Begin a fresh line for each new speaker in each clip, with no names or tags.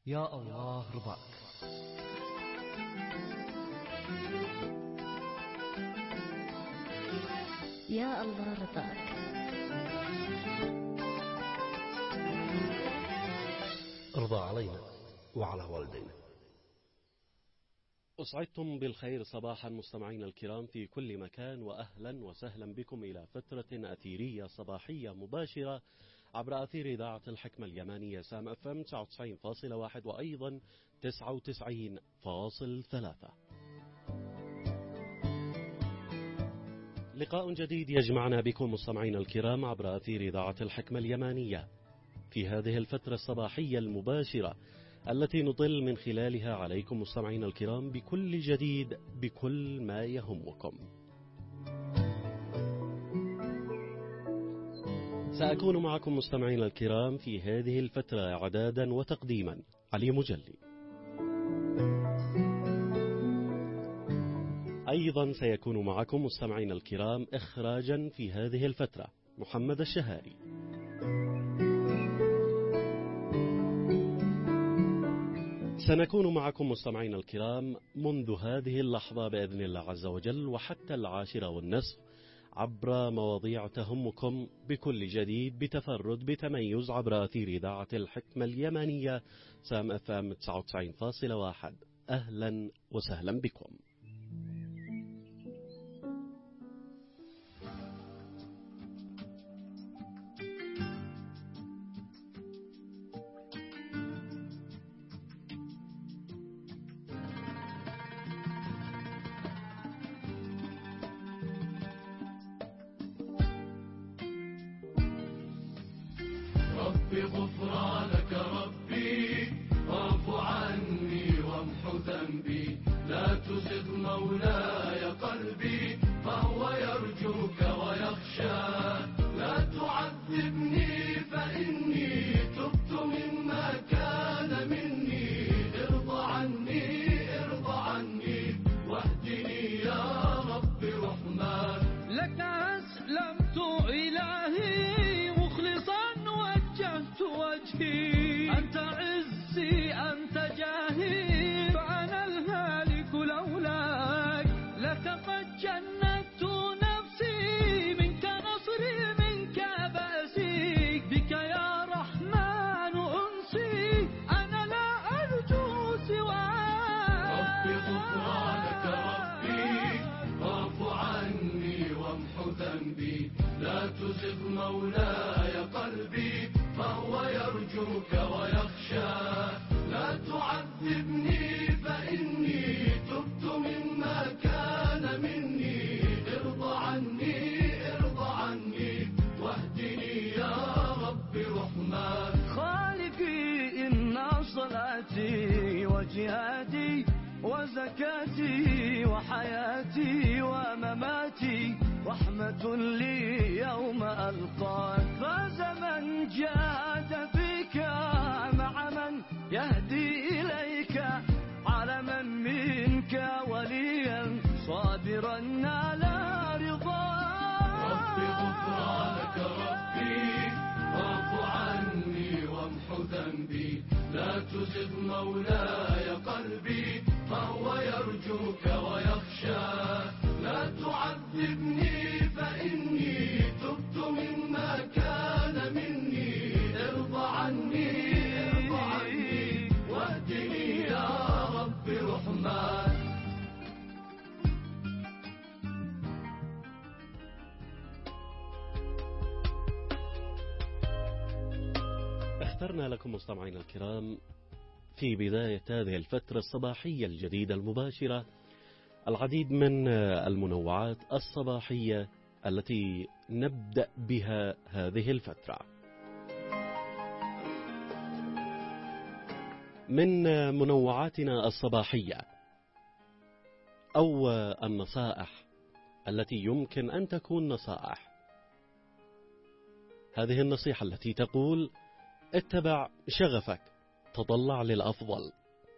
يا الله رضاك.
يا الله رضاك.
ارضى علينا وعلى والدينا.
أسعدتم بالخير صباحا مستمعين الكرام في كل مكان، وأهلا وسهلا بكم إلى فترة أثيرية صباحية مباشرة عبر أثير إذاعة الحكمة اليمانية سام اف ام 99.1 وأيضا 99.3. لقاء جديد يجمعنا بكم مستمعين الكرام عبر أثير إذاعة الحكمة اليمانية في هذه الفترة الصباحية المباشرة التي نطل من خلالها عليكم مستمعين الكرام بكل جديد بكل ما يهمكم. سأكون معكم مستمعين الكرام في هذه الفترة إعدادا وتقديما علي مجلي. أيضا سيكون معكم مستمعين الكرام إخراجا في هذه الفترة محمد الشهاري. سنكون معكم مستمعين الكرام منذ هذه اللحظة بإذن الله عز وجل وحتى 10:30 عبر مواضيع تهمكم بكل جديد بتفرد بتميز عبر أثير إذاعة الحكمة اليمانية سام اف ام 99.1. أهلا وسهلا بكم.
غفرانك ربي واعف عني وامحو ذنبي، لا تزغ مولاي قلبي فهو يرجوك ويخشى، لا تعذبني فإني تبت مما كان مني، ارضى عني واهدني يا رب رحمن.
لك أسلمت إلهي مخلصا وجهي، أنت عزي أنت جاهي فأنا الهالك لولاك، لك قد جندت نفسي منك نصري منك بأسي، بك يا رحمن أنسي أنا لا أرجو سواك.
ربي غفرانك ربي واعف عني وامحو ذنبي، لا تزغ مولاي قلبي فهو يرجوك ويخشى، لا تعذبني فإني تبت مما كان مني، ارضى عني واهدني يا رب رحمن.
خالقي إن صلاتي وجهادي وزكاتي وحياتي ومماتي رحمة لي يوم ألقاك، فاز من جاهد فيك مع من يهدي إليك، على من منك وليا صابرا على رضاك.
ربي غفرانك ربي واعف عني وامحو ذنبي، لا تزغ مولاي قلبي فهو يرجوك ويخشى، لا تعذبني فإني تبت مما كان مني، ارضى عني واهدني يا رب رحمن.
اخترنا لكم مستمعين الكرام في بداية هذه الفترة الصباحية الجديدة المباشرة العديد من المنوعات الصباحية التي نبدأ بها هذه الفترة. من منوعاتنا الصباحية أو النصائح التي يمكن أن تكون نصائح، هذه النصيحة التي تقول: اتبع شغفك، تطلع للأفضل،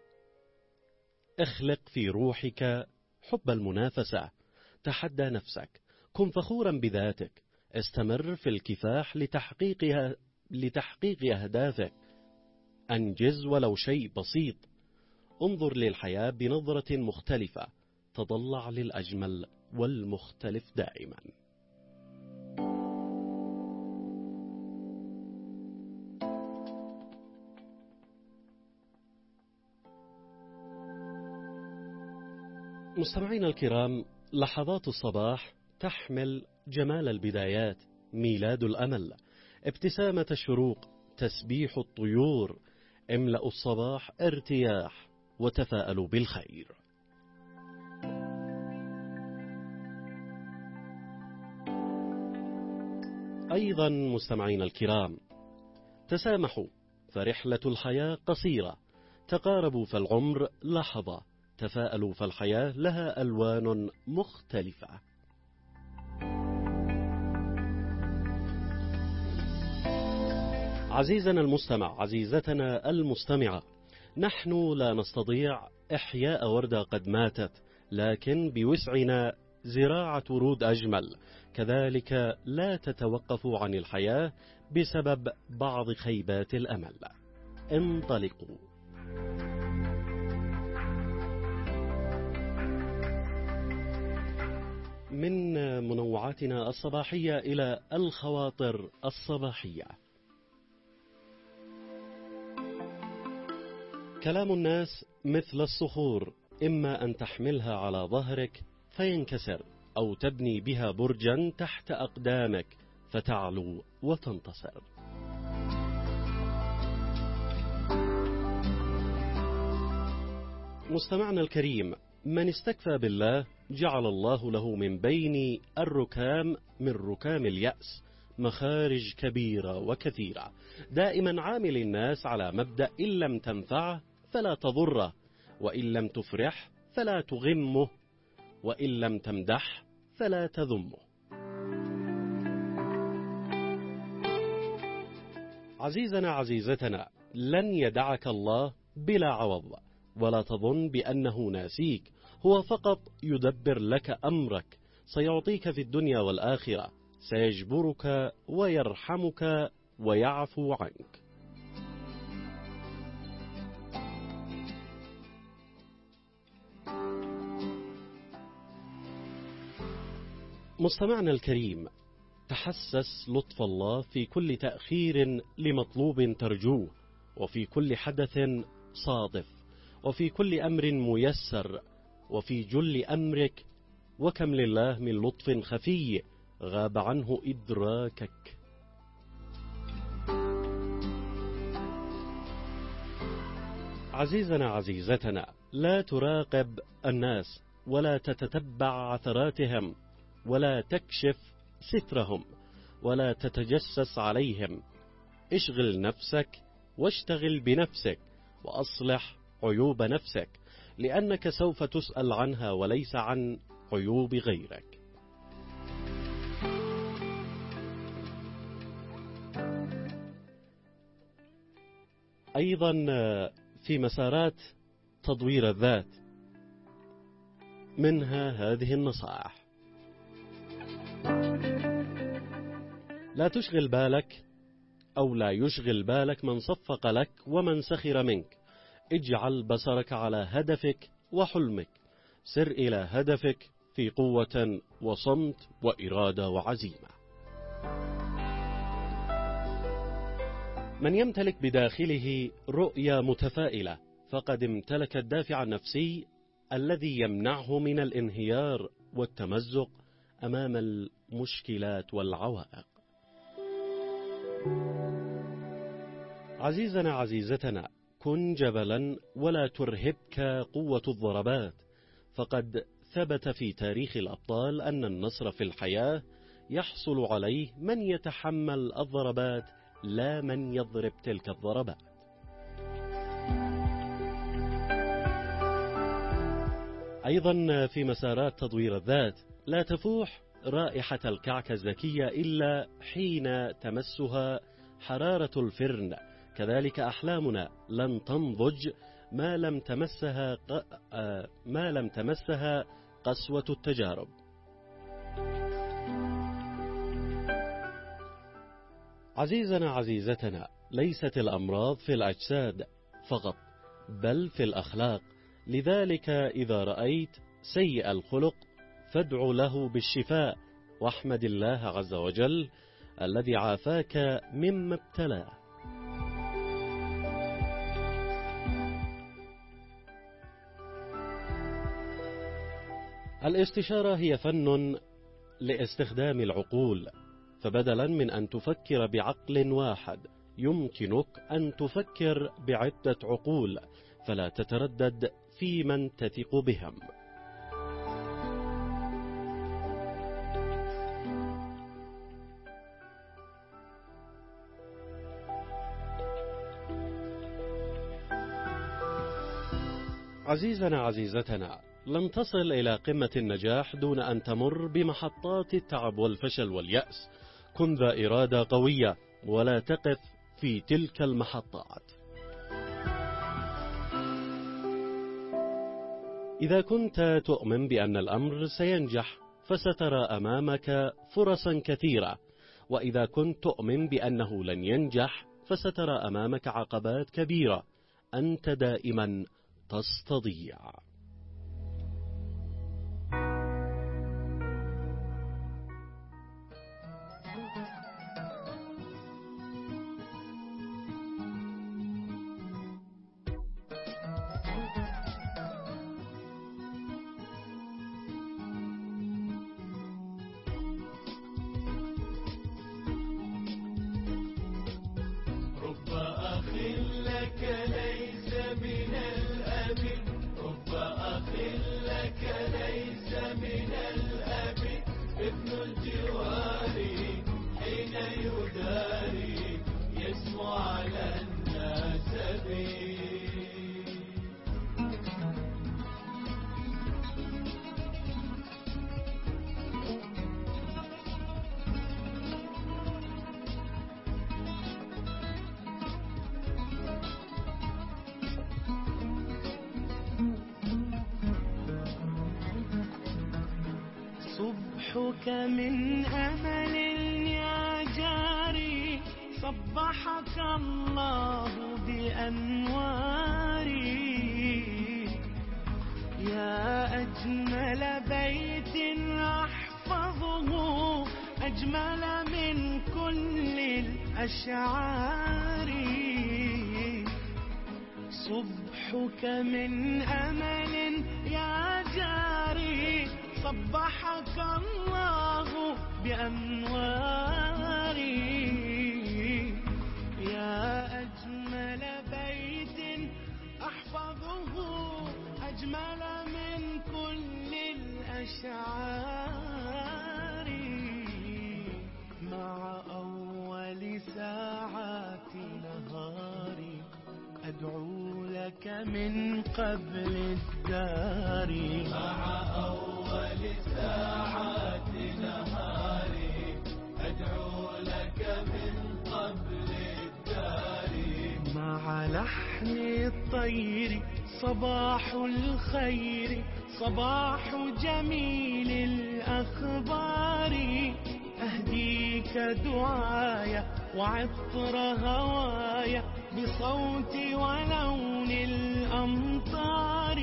اخلق في روحك حب المنافسة، تحدى نفسك، كن فخورا بذاتك، استمر في الكفاح لتحقيق أهدافك، أنجز ولو شيء بسيط. انظر للحياة بنظرة مختلفة، تضلع للأجمل والمختلف دائما. مستمعينا الكرام، لحظات الصباح تحمل جمال البدايات، ميلاد الأمل، ابتسامة الشروق، تسبيح الطيور. املأوا الصباح ارتياح وتفاءلوا بالخير. أيضا مستمعينا الكرام، تسامحوا فرحلة الحياة قصيرة، تقاربوا فالعمر لحظة، تفاءلوا فالحياة لها ألوان مختلفة. عزيزنا المستمع، عزيزتنا المستمعة، نحن لا نستطيع إحياء وردة قد ماتت، لكن بوسعنا زراعة ورود أجمل. كذلك لا تتوقفوا عن الحياة بسبب بعض خيبات الأمل. انطلقوا. من منوعاتنا الصباحية إلى الخواطر الصباحية. كلام الناس مثل الصخور، إما أن تحملها على ظهرك فينكسر، أو تبني بها برجا تحت أقدامك فتعلو وتنتصر. مستمعنا الكريم، من استكفى بالله جعل الله له من بين الركام، من ركام اليأس، مخارج كبيرة وكثيرة. دائما عامل الناس على مبدأ إن لم تنفعه فلا تضره، وإن لم تفرح فلا تغمه، وإن لم تمدح فلا تذمه. عزيزنا عزيزتنا، لن يدعك الله بلا عوض، ولا تظن بأنه ناسيك، هو فقط يدبر لك أمرك، سيعطيك في الدنيا والآخرة، سيجبرك ويرحمك ويعفو عنك. مستمعنا الكريم، تحسس لطف الله في كل تأخير لمطلوب ترجوه، وفي كل حدث صادف، وفي كل أمر ميسر، وفي جل أمرك، وكم لله من لطف خفي غاب عنه إدراكك. عزيزنا عزيزتنا، لا تراقب الناس، ولا تتتبع عثراتهم، ولا تكشف سترهم، ولا تتجسس عليهم. اشغل نفسك واشتغل بنفسك، وأصلح عيوب نفسك، لأنك سوف تسأل عنها وليس عن عيوب غيرك. أيضا في مسارات تطوير الذات منها هذه النصائح: لا تشغل بالك أو لا يشغل بالك من صفق لك ومن سخر منك. اجعل بصرك على هدفك وحلمك، سر إلى هدفك في قوة وصمت وإرادة وعزيمة. من يمتلك بداخله رؤية متفائلة فقد امتلك الدافع النفسي الذي يمنعه من الانهيار والتمزق أمام المشكلات والعوائق. عزيزنا عزيزتنا، كن جبلا ولا ترهبك قوة الضربات، فقد ثبت في تاريخ الأبطال أن النصر في الحياة يحصل عليه من يتحمل الضربات لا من يضرب تلك الضربات. أيضا في مسارات تطوير الذات، لا تفوح رائحة الكعكة الزكية إلا حين تمسها حرارة الفرن. كذلك أحلامنا لن تنضج ما لم تمسها قسوة التجارب. عزيزنا عزيزتنا، ليست الأمراض في الأجساد فقط، بل في الأخلاق. لذلك إذا رأيت سيء الخلق فادع له بالشفاء، واحمد الله عز وجل الذي عافاك مما ابتلاه. الاستشارة هي فن لاستخدام العقول، فبدلا من أن تفكر بعقل واحد يمكنك أن تفكر بعدة عقول، فلا تتردد في من تثق بهم. عزيزنا عزيزتنا، لن تصل إلى قمة النجاح دون أن تمر بمحطات التعب والفشل واليأس. كن ذا إرادة قوية ولا تقف في تلك المحطات. إذا كنت تؤمن بأن الأمر سينجح فسترى أمامك فرصا كثيرة، وإذا كنت تؤمن بأنه لن ينجح فسترى أمامك عقبات كبيرة. أنت دائما تستطيع.
رب أخ لك ليس من الأب، رب أخ لك ليس من الأب، ابن الجوار حين يداري يسمو على الناس به.
صبحك من أمل يا جاري، صبحك الله بأنواري، يا أجمل بيت أحفظه أجمل من كل الأشعار. صبحك من أمل يا جاري، صبحك الله بأنواري، يا أجمل بيت أحفظه أجمل من كل الأشعار. مع أول ساعات نهاري أدعو لك من قبل الدار،
مع أول ساعات نهاري أدعو لك من قبل الدار.
مع لحن الطير صباح الخير، صباح جميل الأخبار، أهديك دعايا وعطر هوايا بصوت ولون الأمطار.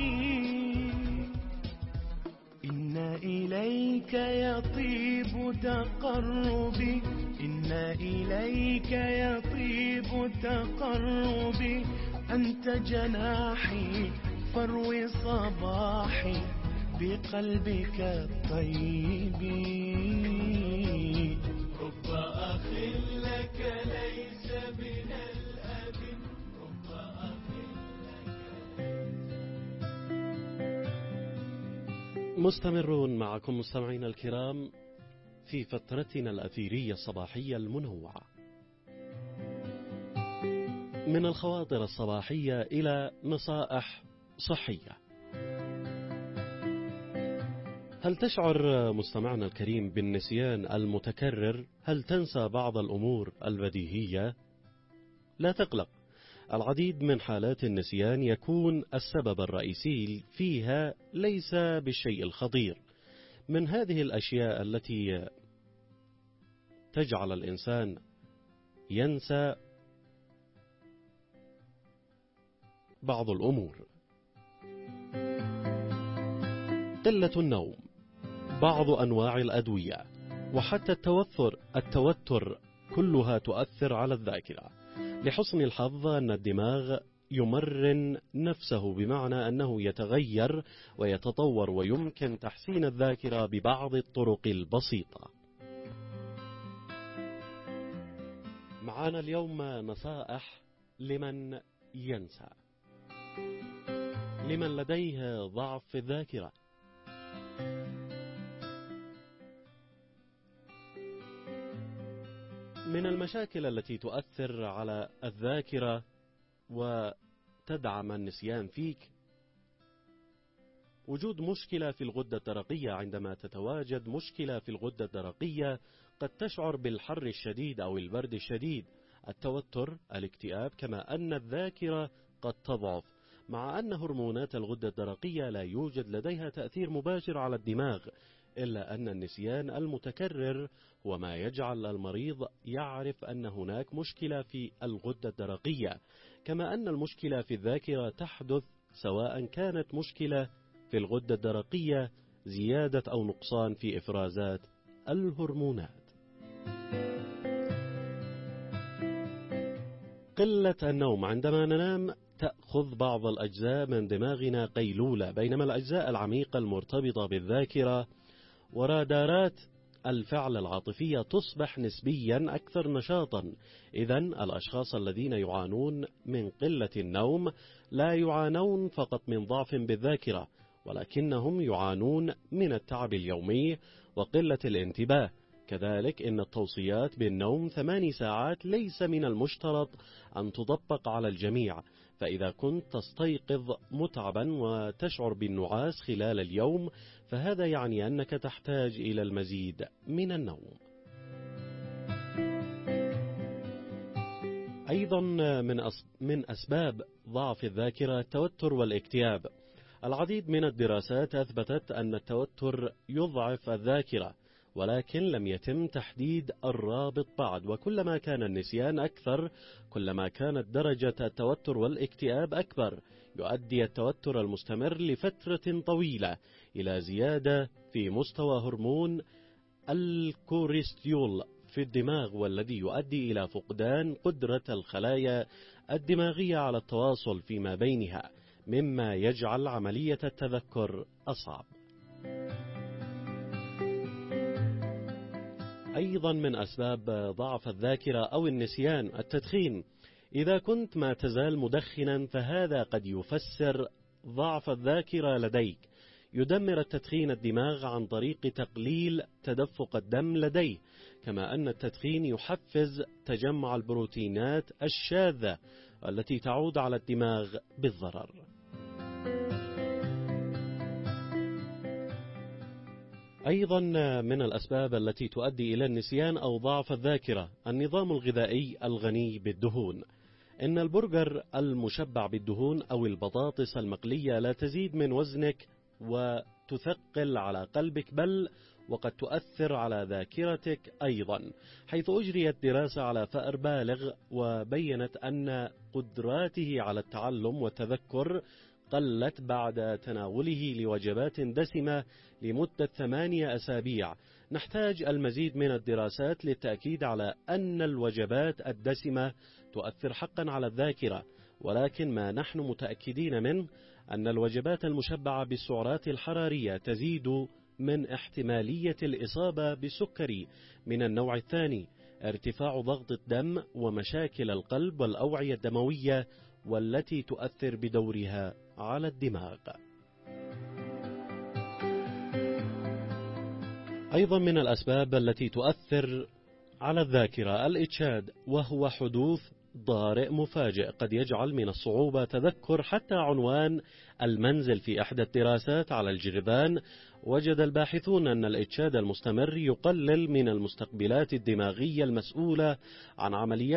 إن إليك يطيب تقربي، إن إليك يطيب تقربي، أنت جناحي فروي صباحي بقلبك الطيب.
رب أخ لك ليس من الأب، رب أخ
مستمرون معكم مستمعينا الكرام في فترتنا الأثيرية الصباحية المنوعة، من الخواطر الصباحية إلى نصائح صحية. هل تشعر مستمعنا الكريم بالنسيان المتكرر؟ هل تنسى بعض الأمور البديهية؟ لا تقلق، العديد من حالات النسيان يكون السبب الرئيسي فيها ليس بالشيء الخطير. من هذه الأشياء التي تجعل الإنسان ينسى بعض الأمور. قلة النوم، بعض أنواع الأدوية، وحتى التوتر كلها تؤثر على الذاكرة. لحسن الحظ أن الدماغ يمرن نفسه، بمعنى أنه يتغير ويتطور، ويمكن تحسين الذاكرة ببعض الطرق البسيطة. معنا اليوم نصائح لمن ينسى، لمن لديه ضعف في الذاكرة. من المشاكل التي تؤثر على الذاكرة وتدعم النسيان فيك وجود مشكلة في الغدة الدرقية. عندما تتواجد مشكلة في الغدة الدرقية قد تشعر بالحر الشديد أو البرد الشديد، التوتر، الاكتئاب، كما أن الذاكرة قد تضعف. مع أن هرمونات الغدة الدرقية لا يوجد لديها تأثير مباشر على الدماغ، إلا أن النسيان المتكرر هو ما يجعل المريض يعرف أن هناك مشكلة في الغدة الدرقية، كما أن المشكلة في الذاكرة تحدث سواء كانت مشكلة في الغدة الدرقية، زيادة أو نقصان في إفرازات الهرمونات. قلة النوم، عندما ننام تأخذ بعض الأجزاء من دماغنا قيلولة، بينما الأجزاء العميقة المرتبطة بالذاكرة ورادارات الفعل العاطفية تصبح نسبيا أكثر نشاطا. إذن الأشخاص الذين يعانون من قلة النوم لا يعانون فقط من ضعف بالذاكرة، ولكنهم يعانون من التعب اليومي وقلة الانتباه. كذلك إن التوصيات بالنوم 8 ساعات ليس من المشترط أن تطبق على الجميع، فإذا كنت تستيقظ متعبا وتشعر بالنعاس خلال اليوم فهذا يعني أنك تحتاج إلى المزيد من النوم. أيضا من أسباب ضعف الذاكرة التوتر والاكتئاب. العديد من الدراسات أثبتت أن التوتر يضعف الذاكرة، ولكن لم يتم تحديد الرابط بعد، وكلما كان النسيان أكثر كلما كانت درجة التوتر والاكتئاب أكبر. يؤدي التوتر المستمر لفترة طويلة إلى زيادة في مستوى هرمون الكورتيزول في الدماغ، والذي يؤدي إلى فقدان قدرة الخلايا الدماغية على التواصل فيما بينها، مما يجعل عملية التذكر أصعب. أيضا من أسباب ضعف الذاكرة أو النسيان التدخين. إذا كنت ما تزال مدخنا فهذا قد يفسر ضعف الذاكرة لديك. يدمر التدخين الدماغ عن طريق تقليل تدفق الدم لديه، كما أن التدخين يحفز تجمع البروتينات الشاذة التي تعود على الدماغ بالضرر. أيضا من الأسباب التي تؤدي إلى النسيان أو ضعف الذاكرة النظام الغذائي الغني بالدهون. إن البرجر المشبع بالدهون أو البطاطس المقلية لا تزيد من وزنك وتثقل على قلبك، بل وقد تؤثر على ذاكرتك أيضا، حيث أجريت دراسة على فأر بالغ وبينت أن قدراته على التعلم والتذكر قلت بعد تناوله لوجبات دسمة لمدة 8 أسابيع. نحتاج المزيد من الدراسات للتأكيد على أن الوجبات الدسمة تؤثر حقا على الذاكرة، ولكن ما نحن متأكدين منه أن الوجبات المشبعة بالسعرات الحرارية تزيد من احتمالية الإصابة بالسكري من النوع الثاني، ارتفاع ضغط الدم ومشاكل القلب والأوعية الدموية، والتي تؤثر بدورها على الدماغ. أيضا من الأسباب التي تؤثر على الذاكرة الإجهاد، وهو حدوث طارئ مفاجئ قد يجعل من الصعوبة تذكر حتى عنوان المنزل. في إحدى الدراسات على الجرذان وجد الباحثون أن الإجهاد المستمر يقلل من المستقبلات الدماغية المسؤولة عن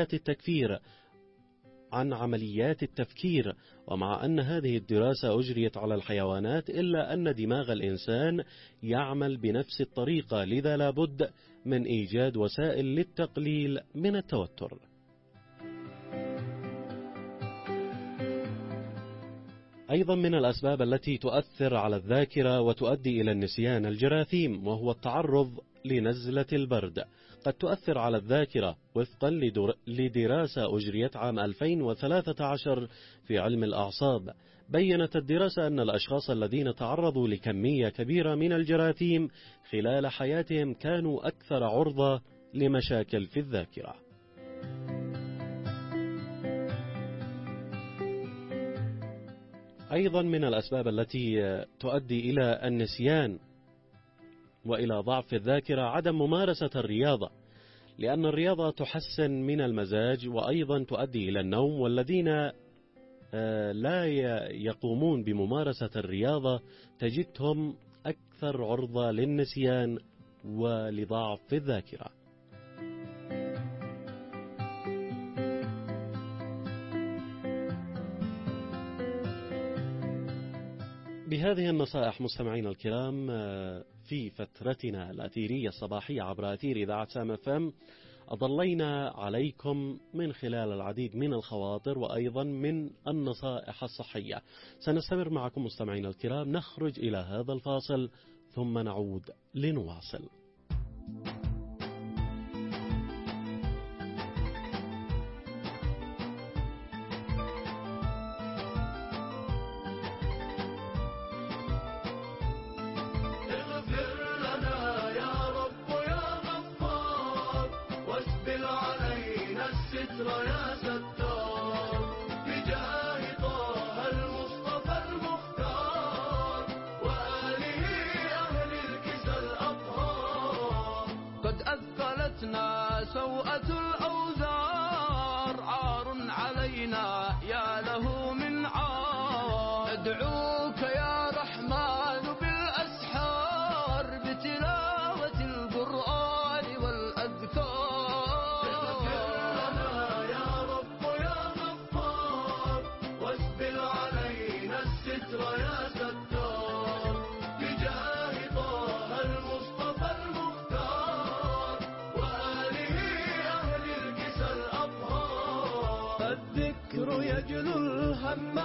عمليات التفكير. ومع أن هذه الدراسة أجريت على الحيوانات إلا أن دماغ الإنسان يعمل بنفس الطريقة، لذا لابد من إيجاد وسائل للتقليل من التوتر. أيضا من الأسباب التي تؤثر على الذاكرة وتؤدي إلى النسيان الجراثيم، وهو التعرض لنزلة البرد. قد تؤثر على الذاكرة وفقا لدراسة أجريت عام 2013 في علم الأعصاب. بيّنت الدراسة أن الأشخاص الذين تعرضوا لكمية كبيرة من الجراثيم خلال حياتهم كانوا أكثر عرضة لمشاكل في الذاكرة. أيضا من الأسباب التي تؤدي إلى النسيان وإلى ضعف الذاكرة عدم ممارسة الرياضة، لأن الرياضة تحسن من المزاج وأيضا تؤدي إلى النوم، والذين لا يقومون بممارسة الرياضة تجدهم أكثر عرضة للنسيان ولضعف الذاكرة. بهذه النصائح مستمعين الكرام في فترتنا الأثيرية الصباحية عبر أثير إذاعة سام FM أضلينا عليكم من خلال العديد من الخواطر وأيضا من النصائح الصحية. سنستمر معكم مستمعين الكرام، نخرج إلى هذا الفاصل ثم نعود لنواصل.
سوءة الأوزار عار علينا يا له من عار، أدعوك يا رحمن بالأسحار بتلاوة القرآن والأذكار. اغفر لنا يا رب يا غفار، واسبل علينا الستر يا ستار، بجاه طه المصطفى المختار وآله أهل الكسى الأطهار. الذكر يجلو الهم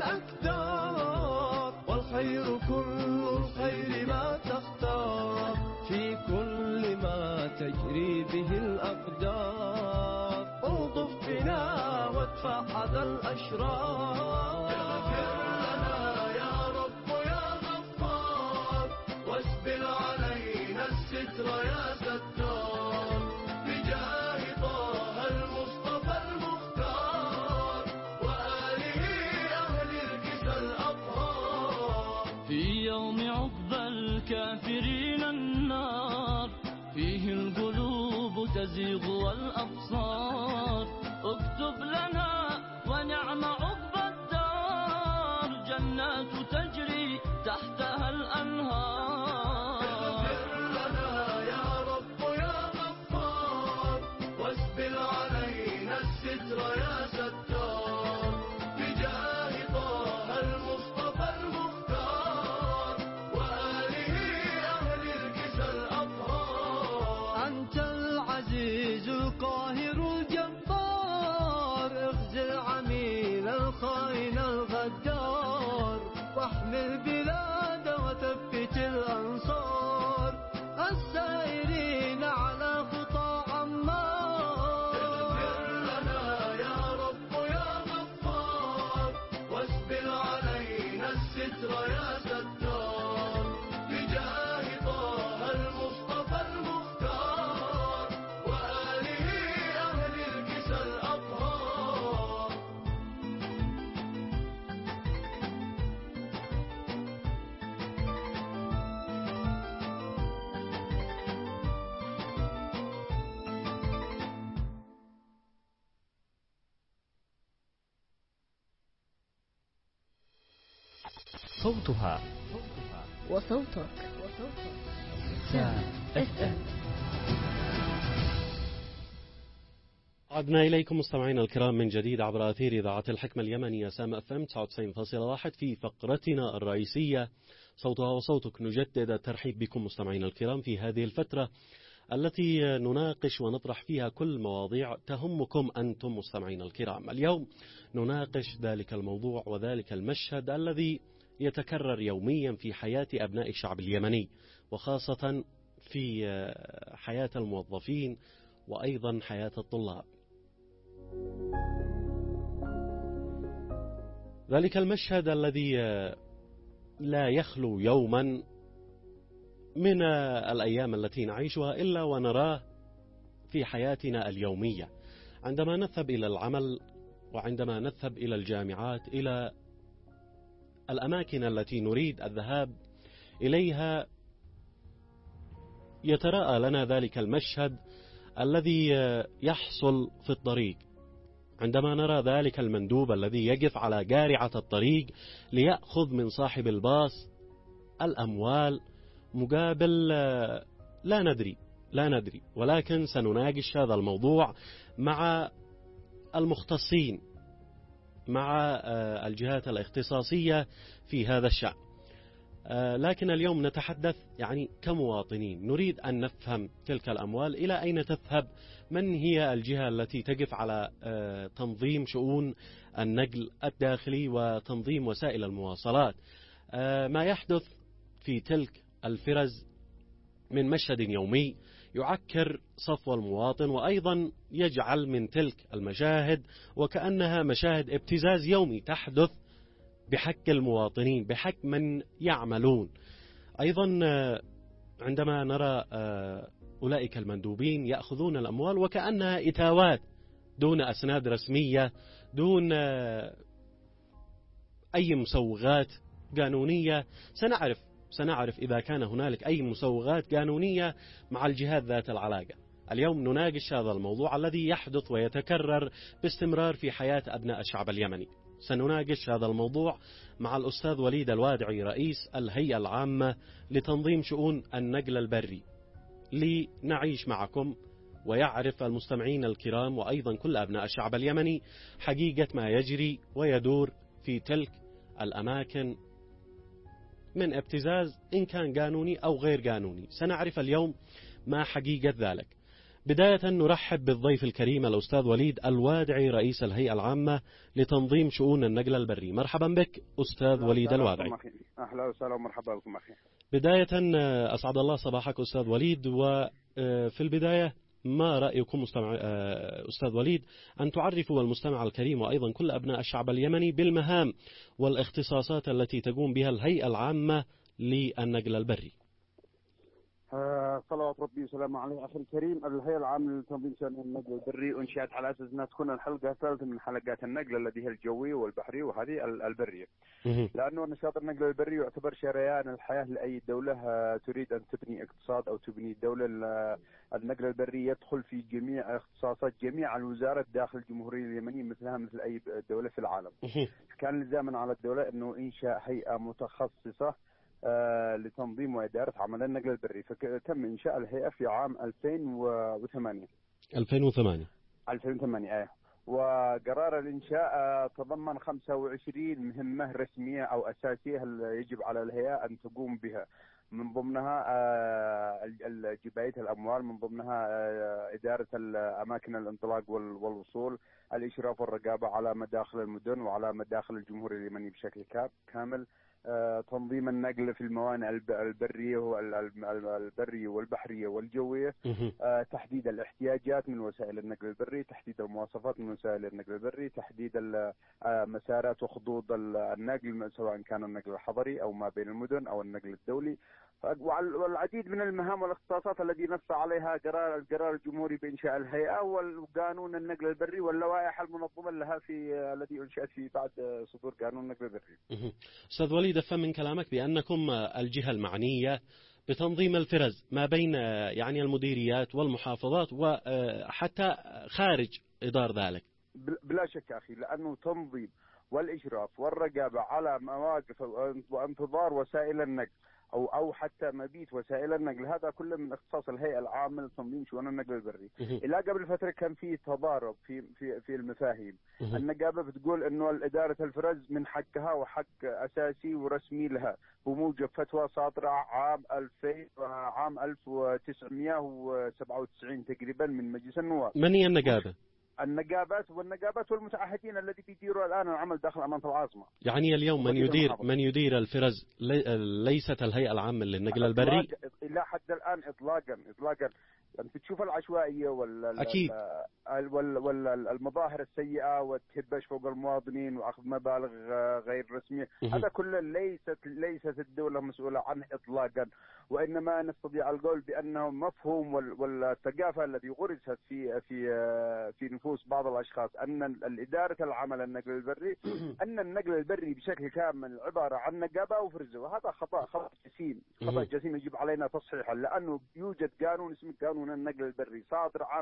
والأكدار، والخير كل الخير ما تختار، في كل ما تجري به الأقدار، ألطف بنا وادفع حذى الأشرار. اغفر لنا يا رب يا غفار، واسبل علينا الستر يا ستار، بجاه طه المصطفى المختار وآله أهل الكسى الأطهار. في يوم عقبى الكافرين النار، فيه القلوب تزيغ والأبصار، اكتب لنا ونعم عقبى الدار، جنات تجري تحتها الأنهار. اغفر لنا يا رب يا غفار، واسبل علينا الستر يا ستار، بجاه طه المصطفى المختار وآله أهل الكسى الأطهار. أنت العزيز القاهر الجبار، اخزل عميل الخائن الغدار، واحمي البلاد وثبت الأنصار، السائرين على خطى عمار. اغفر لنا يا رب يا غفار، واسبل علينا الستر يا ستار، بجاه طه المصطفى المختار وآله أهل الكسى الأطهار.
صوتها
وصوتك.
سام FM.
عدنا إليكم مستمعينا الكرام من جديد عبر أثير إذاعة الحكمة اليمنية سام FM 99.1 في فقرتنا الرئيسية صوتها وصوتك. نجدد الترحيب بكم مستمعينا الكرام في هذه الفترة التي نناقش ونطرح فيها كل مواضيع تهمكم أنتم مستمعين الكرام. اليوم نناقش ذلك الموضوع وذلك المشهد الذي يتكرر يوميا في حياة أبناء الشعب اليمني، وخاصة في حياة الموظفين وأيضا حياة الطلاب. ذلك المشهد الذي لا يخلو يوما من الأيام التي نعيشها إلا ونراه في حياتنا اليومية، عندما نذهب إلى العمل وعندما نذهب إلى الجامعات، إلى الأماكن التي نريد الذهاب إليها، يتراءى لنا ذلك المشهد الذي يحصل في الطريق، عندما نرى ذلك المندوب الذي يقف على قارعة الطريق ليأخذ من صاحب الباص الأموال مقابل لا ندري، ولكن سنناقش هذا الموضوع مع المختصين، مع الجهات الاختصاصية في هذا الشأن. لكن اليوم نتحدث كمواطنين نريد أن نفهم تلك الأموال إلى أين تذهب، من هي الجهة التي تقف على تنظيم شؤون النقل الداخلي وتنظيم وسائل المواصلات. ما يحدث في تلك الفرز من مشهد يومي يعكر صفو المواطن، وأيضا يجعل من تلك المشاهد وكأنها مشاهد ابتزاز يومي تحدث بحق المواطنين، بحق من يعملون. أيضا عندما نرى أولئك المندوبين يأخذون الأموال وكأنها إتاوات دون أسناد رسمية، دون أي مسوغات قانونية. سنعرف إذا كان هنالك أي مسوغات قانونية مع الجهات ذات العلاقة. اليوم نناقش هذا الموضوع الذي يحدث ويتكرر باستمرار في حياة أبناء الشعب اليمني. سنناقش هذا الموضوع مع الأستاذ وليد الوادعي رئيس الهيئة العامة لتنظيم شؤون النقل البري، لنعيش معكم ويعرف المستمعين الكرام وأيضا كل أبناء الشعب اليمني حقيقة ما يجري ويدور في تلك الأماكن من ابتزاز إن كان قانوني أو غير قانوني. سنعرف اليوم ما حقيقة ذلك. بداية نرحب بالضيف الكريم الأستاذ وليد الوادعي رئيس الهيئة العامة لتنظيم شؤون النقل البري. مرحبا بك أستاذ وليد الوادعي.
أهلا وسهلا ومرحبا بكم أخي.
بداية أسعد الله صباحك أستاذ وليد، وفي البداية ما رأيكم أستاذ وليد أن تعرفوا المستمع الكريم وأيضا كل أبناء الشعب اليمني بالمهام والاختصاصات التي تقوم بها الهيئة العامة للنقل البري؟
صلوات ربي وسلامه عليه. أخي الكريم، الهيئة العامة لتنظيم شؤون النقل البري أنشئت على أساس أنها تكون الحلقة الثالثة من حلقات النقل التي هي الجوي والبحري وهذه البرية، لأنه نشاط النقل البري يعتبر شريان الحياة لأي دولة تريد أن تبني اقتصاد أو تبني دولة. النقل البري يدخل في جميع اختصاصات جميع الوزارات داخل الجمهورية اليمنية مثلها مثل أي دولة في العالم. كان لزاما على الدولة أنه إنشاء هيئة متخصصة لتنظيم وإدارة عمل النقل البري، فتم إنشاء الهيئة في عام 2008. وقرار الإنشاء تضمن 25 مهمة رسمية أو أساسية يجب على الهيئة أن تقوم بها، من ضمنها جباية الأموال، من ضمنها إدارة أماكن الانطلاق والوصول، الإشراف والرقابة على مداخل المدن وعلى مداخل الجمهورية اليمنية بشكل كامل، تنظيم النقل في الموانئ البرية والبحرية والجوية، تحديد الاحتياجات من وسائل النقل البري، تحديد المواصفات من وسائل النقل البري، تحديد مسارات وخطوط النقل سواء كان النقل الحضري أو ما بين المدن أو النقل الدولي، والعديد من المهام والاختصاصات التي نص عليها القرار الجمهوري بإنشاء الهيئة والقانون النقل البري واللوائح المنظمة لها التي أنشأت في بعد صدور قانون النقل البري.
أستاذ وليد، أفهم من كلامك بأنكم الجهة المعنية بتنظيم الفرز ما بين المديريات والمحافظات وحتى خارج إدار ذلك.
بلا شك أخي، لأنه تنظيم والإشراف والرقابة على مواقف وانتظار وسائل النقل أو حتى مبيت وسائل النقل، هذا كله من اختصاص الهيئة العامة لتنظيم شؤون النقل البري. إلى قبل فترة كان في تضارب في المفاهيم. النقابة بتقول إنه إدارة الفرز من حقها وحق أساسي ورسمي لها بموجب فتوى صادرة عام 1997 تقريبا من مجلس النواب.
من هي النقابة؟
والنقابات والمتعهدين الذي بيديروا الآن العمل داخل أمانة العاصمة.
يعني اليوم من يدير الفرز ليست الهيئة العامة للنقل البري
إلى حد الآن إطلاقا. أنت تشوف العشوائية
أكيد
ولا المظاهر السيئة والتهبش فوق المواطنين وأخذ مبالغ غير رسمية، هذا كله ليست الدولة مسؤولة عنه إطلاقا. وإنما نستطيع القول بأنه مفهوم والثقافة التي غرست في نفوس بعض الأشخاص أن الإدارة العمل النقل البري أن النقل البري بشكل كامل عبارة عن نقابة وفرزة، وهذا خطأ جسيم يجب علينا تصحيحه. لأنه يوجد قانون اسمه قانون النقل البري صادر عام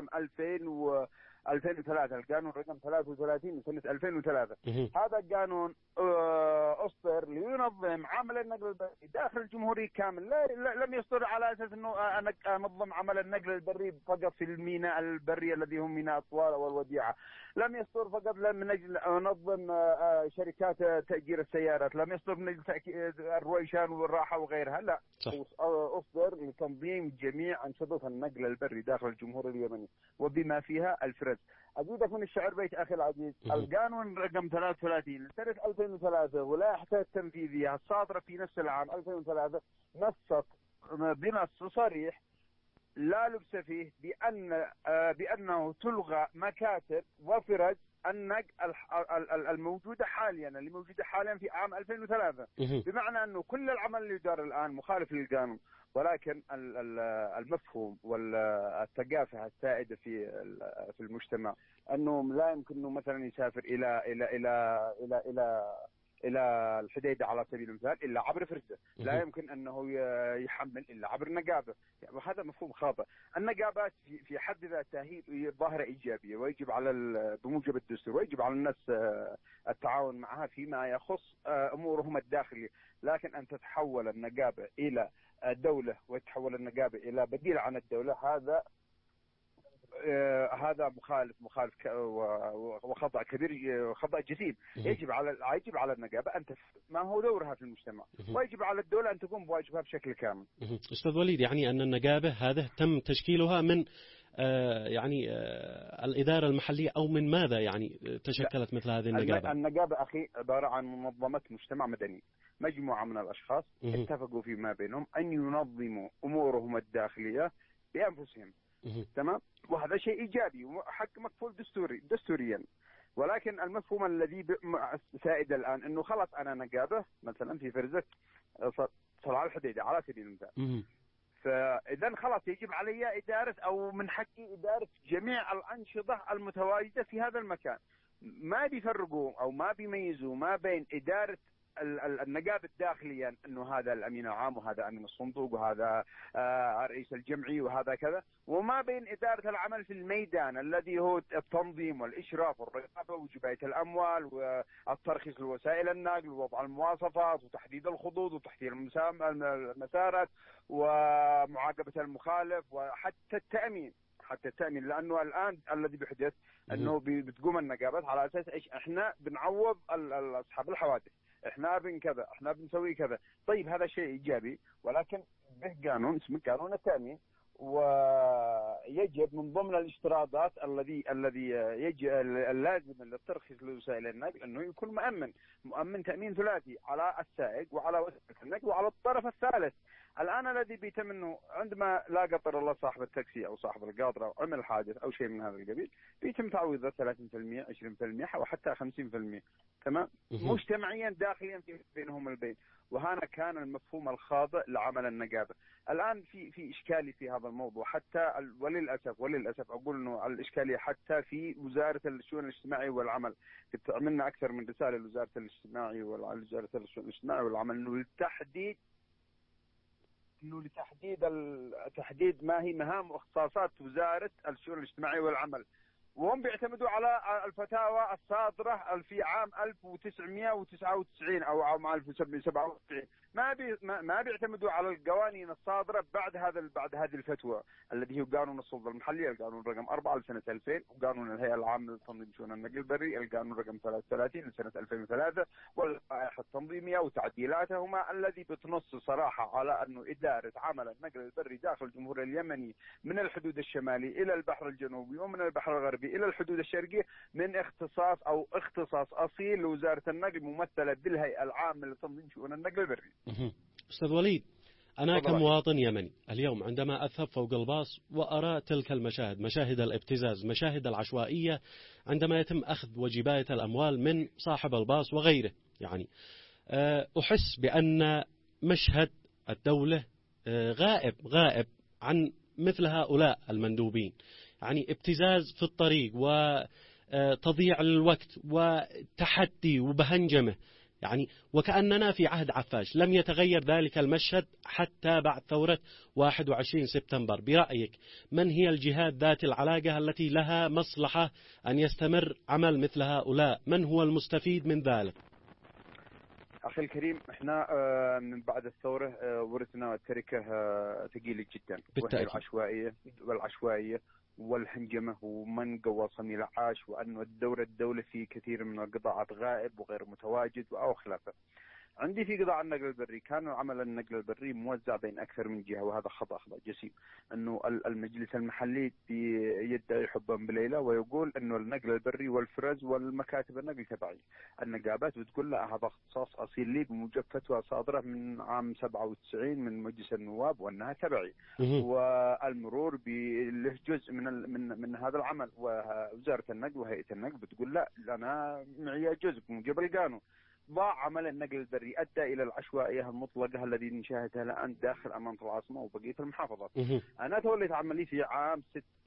2003، القانون رقم 33 من سنة 2003. هذا القانون أصدر لينظم عمل النقل البري داخل الجمهورية كامل. لم يصدر على أساس أنه أنظم عمل النقل البري فقط في الميناء البري الذي هم ميناء الطوارئ والوديعة. لم يصدر فقط من أجل أنظم شركات تأجير السيارات. لم يصدر من أجل الرويشان والراحة وغيرها. لا، أصدر لتنظيم جميع أنشطة النقل البري داخل الجمهورية اليمنية وبما فيها الفرز. أزيدك من الشعر بيت أخي العزيز. القانون رقم 33 سنة 2003 ولائحته التنفيذية الصادرة في نفس العام 2003 نصت بنص صريح لا لبس فيه بأنه تلغى مكاتب وفرز النقل الموجودة حاليا في عام 2003. بمعنى أنه كل العمل اللي يدار الآن مخالف للقانون. ولكن المفهوم والثقافة السائدة في المجتمع أنه لا يمكن أنه مثلا يسافر إلى الحديدة على سبيل المثال إلا عبر فرزة. لا يمكن أنه يحمل إلا عبر نقابة. وهذا مفهوم خاطئ. النقابات في حد ذاتها هي ظاهرة إيجابية ويجب على بموجب الدستور ويجب على الناس التعاون معها فيما يخص أمورهم الداخلية. لكن أن تتحول النقابة إلى دولة وتحول النقابة إلى بديل عن الدولة، هذا مخالف وخطأ كبير، خطأ جسيم. يجب على النقابة أن تفهم ما هو دورها في المجتمع، ويجب على الدولة أن تقوم بواجبها بشكل كامل.
أستاذ وليد، يعني أن النقابة هذا تم تشكيلها من الإدارة المحلية أو من ماذا يعني تشكلت مثل هذه النقابة؟
النقابة أخي عبارة عن منظمة مجتمع مدني، مجموعة من الأشخاص اتفقوا فيما بينهم أن ينظموا أمورهم الداخلية بأنفسهم. تمام، وهذا شيء إيجابي وحق مكفول دستوريا. ولكن المفهوم الذي سائد الآن أنه خلاص أنا نقابة مثلا في فرزة صلاح الحديدة على سبيل المثال، فإذا خلاص يجب علي إدارة أو من حقي إدارة جميع الأنشطة المتواجدة في هذا المكان. ما بيفرقوا أو ما بيميزوا ما بين إدارة النقابة داخليا أنه هذا الأمين العام وهذا أمين الصندوق وهذا رئيس الجمعية وهذا كذا، وما بين إدارة العمل في الميدان الذي هو التنظيم والإشراف والرقابة وجباية الأموال والترخيص لوسائل النقل ووضع المواصفات وتحديد الخطوط وتحديد المسارات ومعاقبة المخالف وحتى التأمين. لأنه الآن الذي بيحدث أنه بتقوم النقابات على أساس إيش؟ إحنا بنعوض أصحاب الحوادث، إحنا كذا، إحنا بنسوي كذا. طيب هذا شيء إيجابي، ولكن به قانون اسمه قانون التأمين، ويجب من ضمن الاشتراطات الذي يجب اللازم للترخيص لوسائل النقل أنه يكون مؤمن تأمين ثلاثي على السائق وعلى وسيلة النقل وعلى الطرف الثالث. الآن الذي بيتم أنه عندما لا قدر الله صاحب التاكسي أو صاحب القاطرة أو عمل حادث أو شيء من هذا القبيل بيتم تعويضه 30% 20% أو حتى 50%. تمام، مجتمعيا داخليا بينهم البين. وهنا كان المفهوم الخاطئ لعمل النقابة. الآن في إشكالي في هذا الموضوع، حتى وللأسف أقول أنه الإشكالية حتى في وزارة الشؤون الاجتماعية والعمل. كنت عملنا أكثر من رسالة لوزارة الاجتماعي ووزارة الشؤون الاجتماعي والعمل أنه تحديد ما هي مهام واختصاصات وزارة الشؤون الاجتماعية والعمل، وهم بيعتمدوا على الفتاوى الصادرة في عام 1999 أو عام 1997. ما بيعتمدوا على القوانين الصادرة بعد هذه الفتوى، الذي هو قانون السلطة المحلية، القانون رقم 4 لسنة 2000، وقانون الهيئة العامة لتنظيم شؤون النقل البري، القانون رقم 33 لسنة 2003، واللائحة التنظيمية وتعديلاتهما، الذي بتنص صراحة على أنه إدارة عمل النقل البري داخل الجمهورية اليمني من الحدود الشمالي إلى البحر الجنوبي ومن البحر الغربي إلى الحدود الشرقية من اختصاص أصيل لوزارة النقل، ممثلة بالهيئة العامة لتنظيم شؤون النقل البري.
أستاذ وليد، أنا كمواطن يمني اليوم عندما أذهب فوق الباص وأرى تلك المشاهد، مشاهد الابتزاز، مشاهد العشوائية عندما يتم أخذ وجباية الأموال من صاحب الباص وغيره، يعني أحس بأن مشهد الدولة غائب عن مثل هؤلاء المندوبين، يعني ابتزاز في الطريق وتضييع الوقت وتحدي وبهنجمة، يعني وكأننا في عهد عفاش. لم يتغير ذلك المشهد حتى بعد ثورة 21 سبتمبر. برأيك من هي الجهات ذات العلاقة التي لها مصلحة أن يستمر عمل مثل هؤلاء؟ من هو المستفيد من ذلك؟
أخي الكريم، احنا من بعد الثورة ورثنا تركة ثقيلة جدا، وهي العشوائية والهنجمة ومن قوى صميل عاش، وأن الدولة في كثير من القطاعات غائب وغير متواجد أو خلافه. عندي في قطاع النقل البري كان عمل النقل البري موزع بين أكثر من جهة، وهذا خطأ جسيم. أنه المجلس المحلي يدعي حبا بليلة ويقول أنه النقل البري والفرز والمكاتب النقل تبعي. النقابات بتقول لا، هذا اختصاص أصيل لي بموجب فتوى صادرة من عام 97 من مجلس النواب وأنها تبعي. والمرور له جزء من هذا العمل، ووزارة النقل وهيئة النقل بتقول لا، أنا معي جزء بموجب القانون. ضاع عمل النقل البري، أدى إلى العشوائية المطلقة الذي نشاهدها الآن داخل أمانة العاصمة وبقية المحافظات. أنا توليت عملي في عام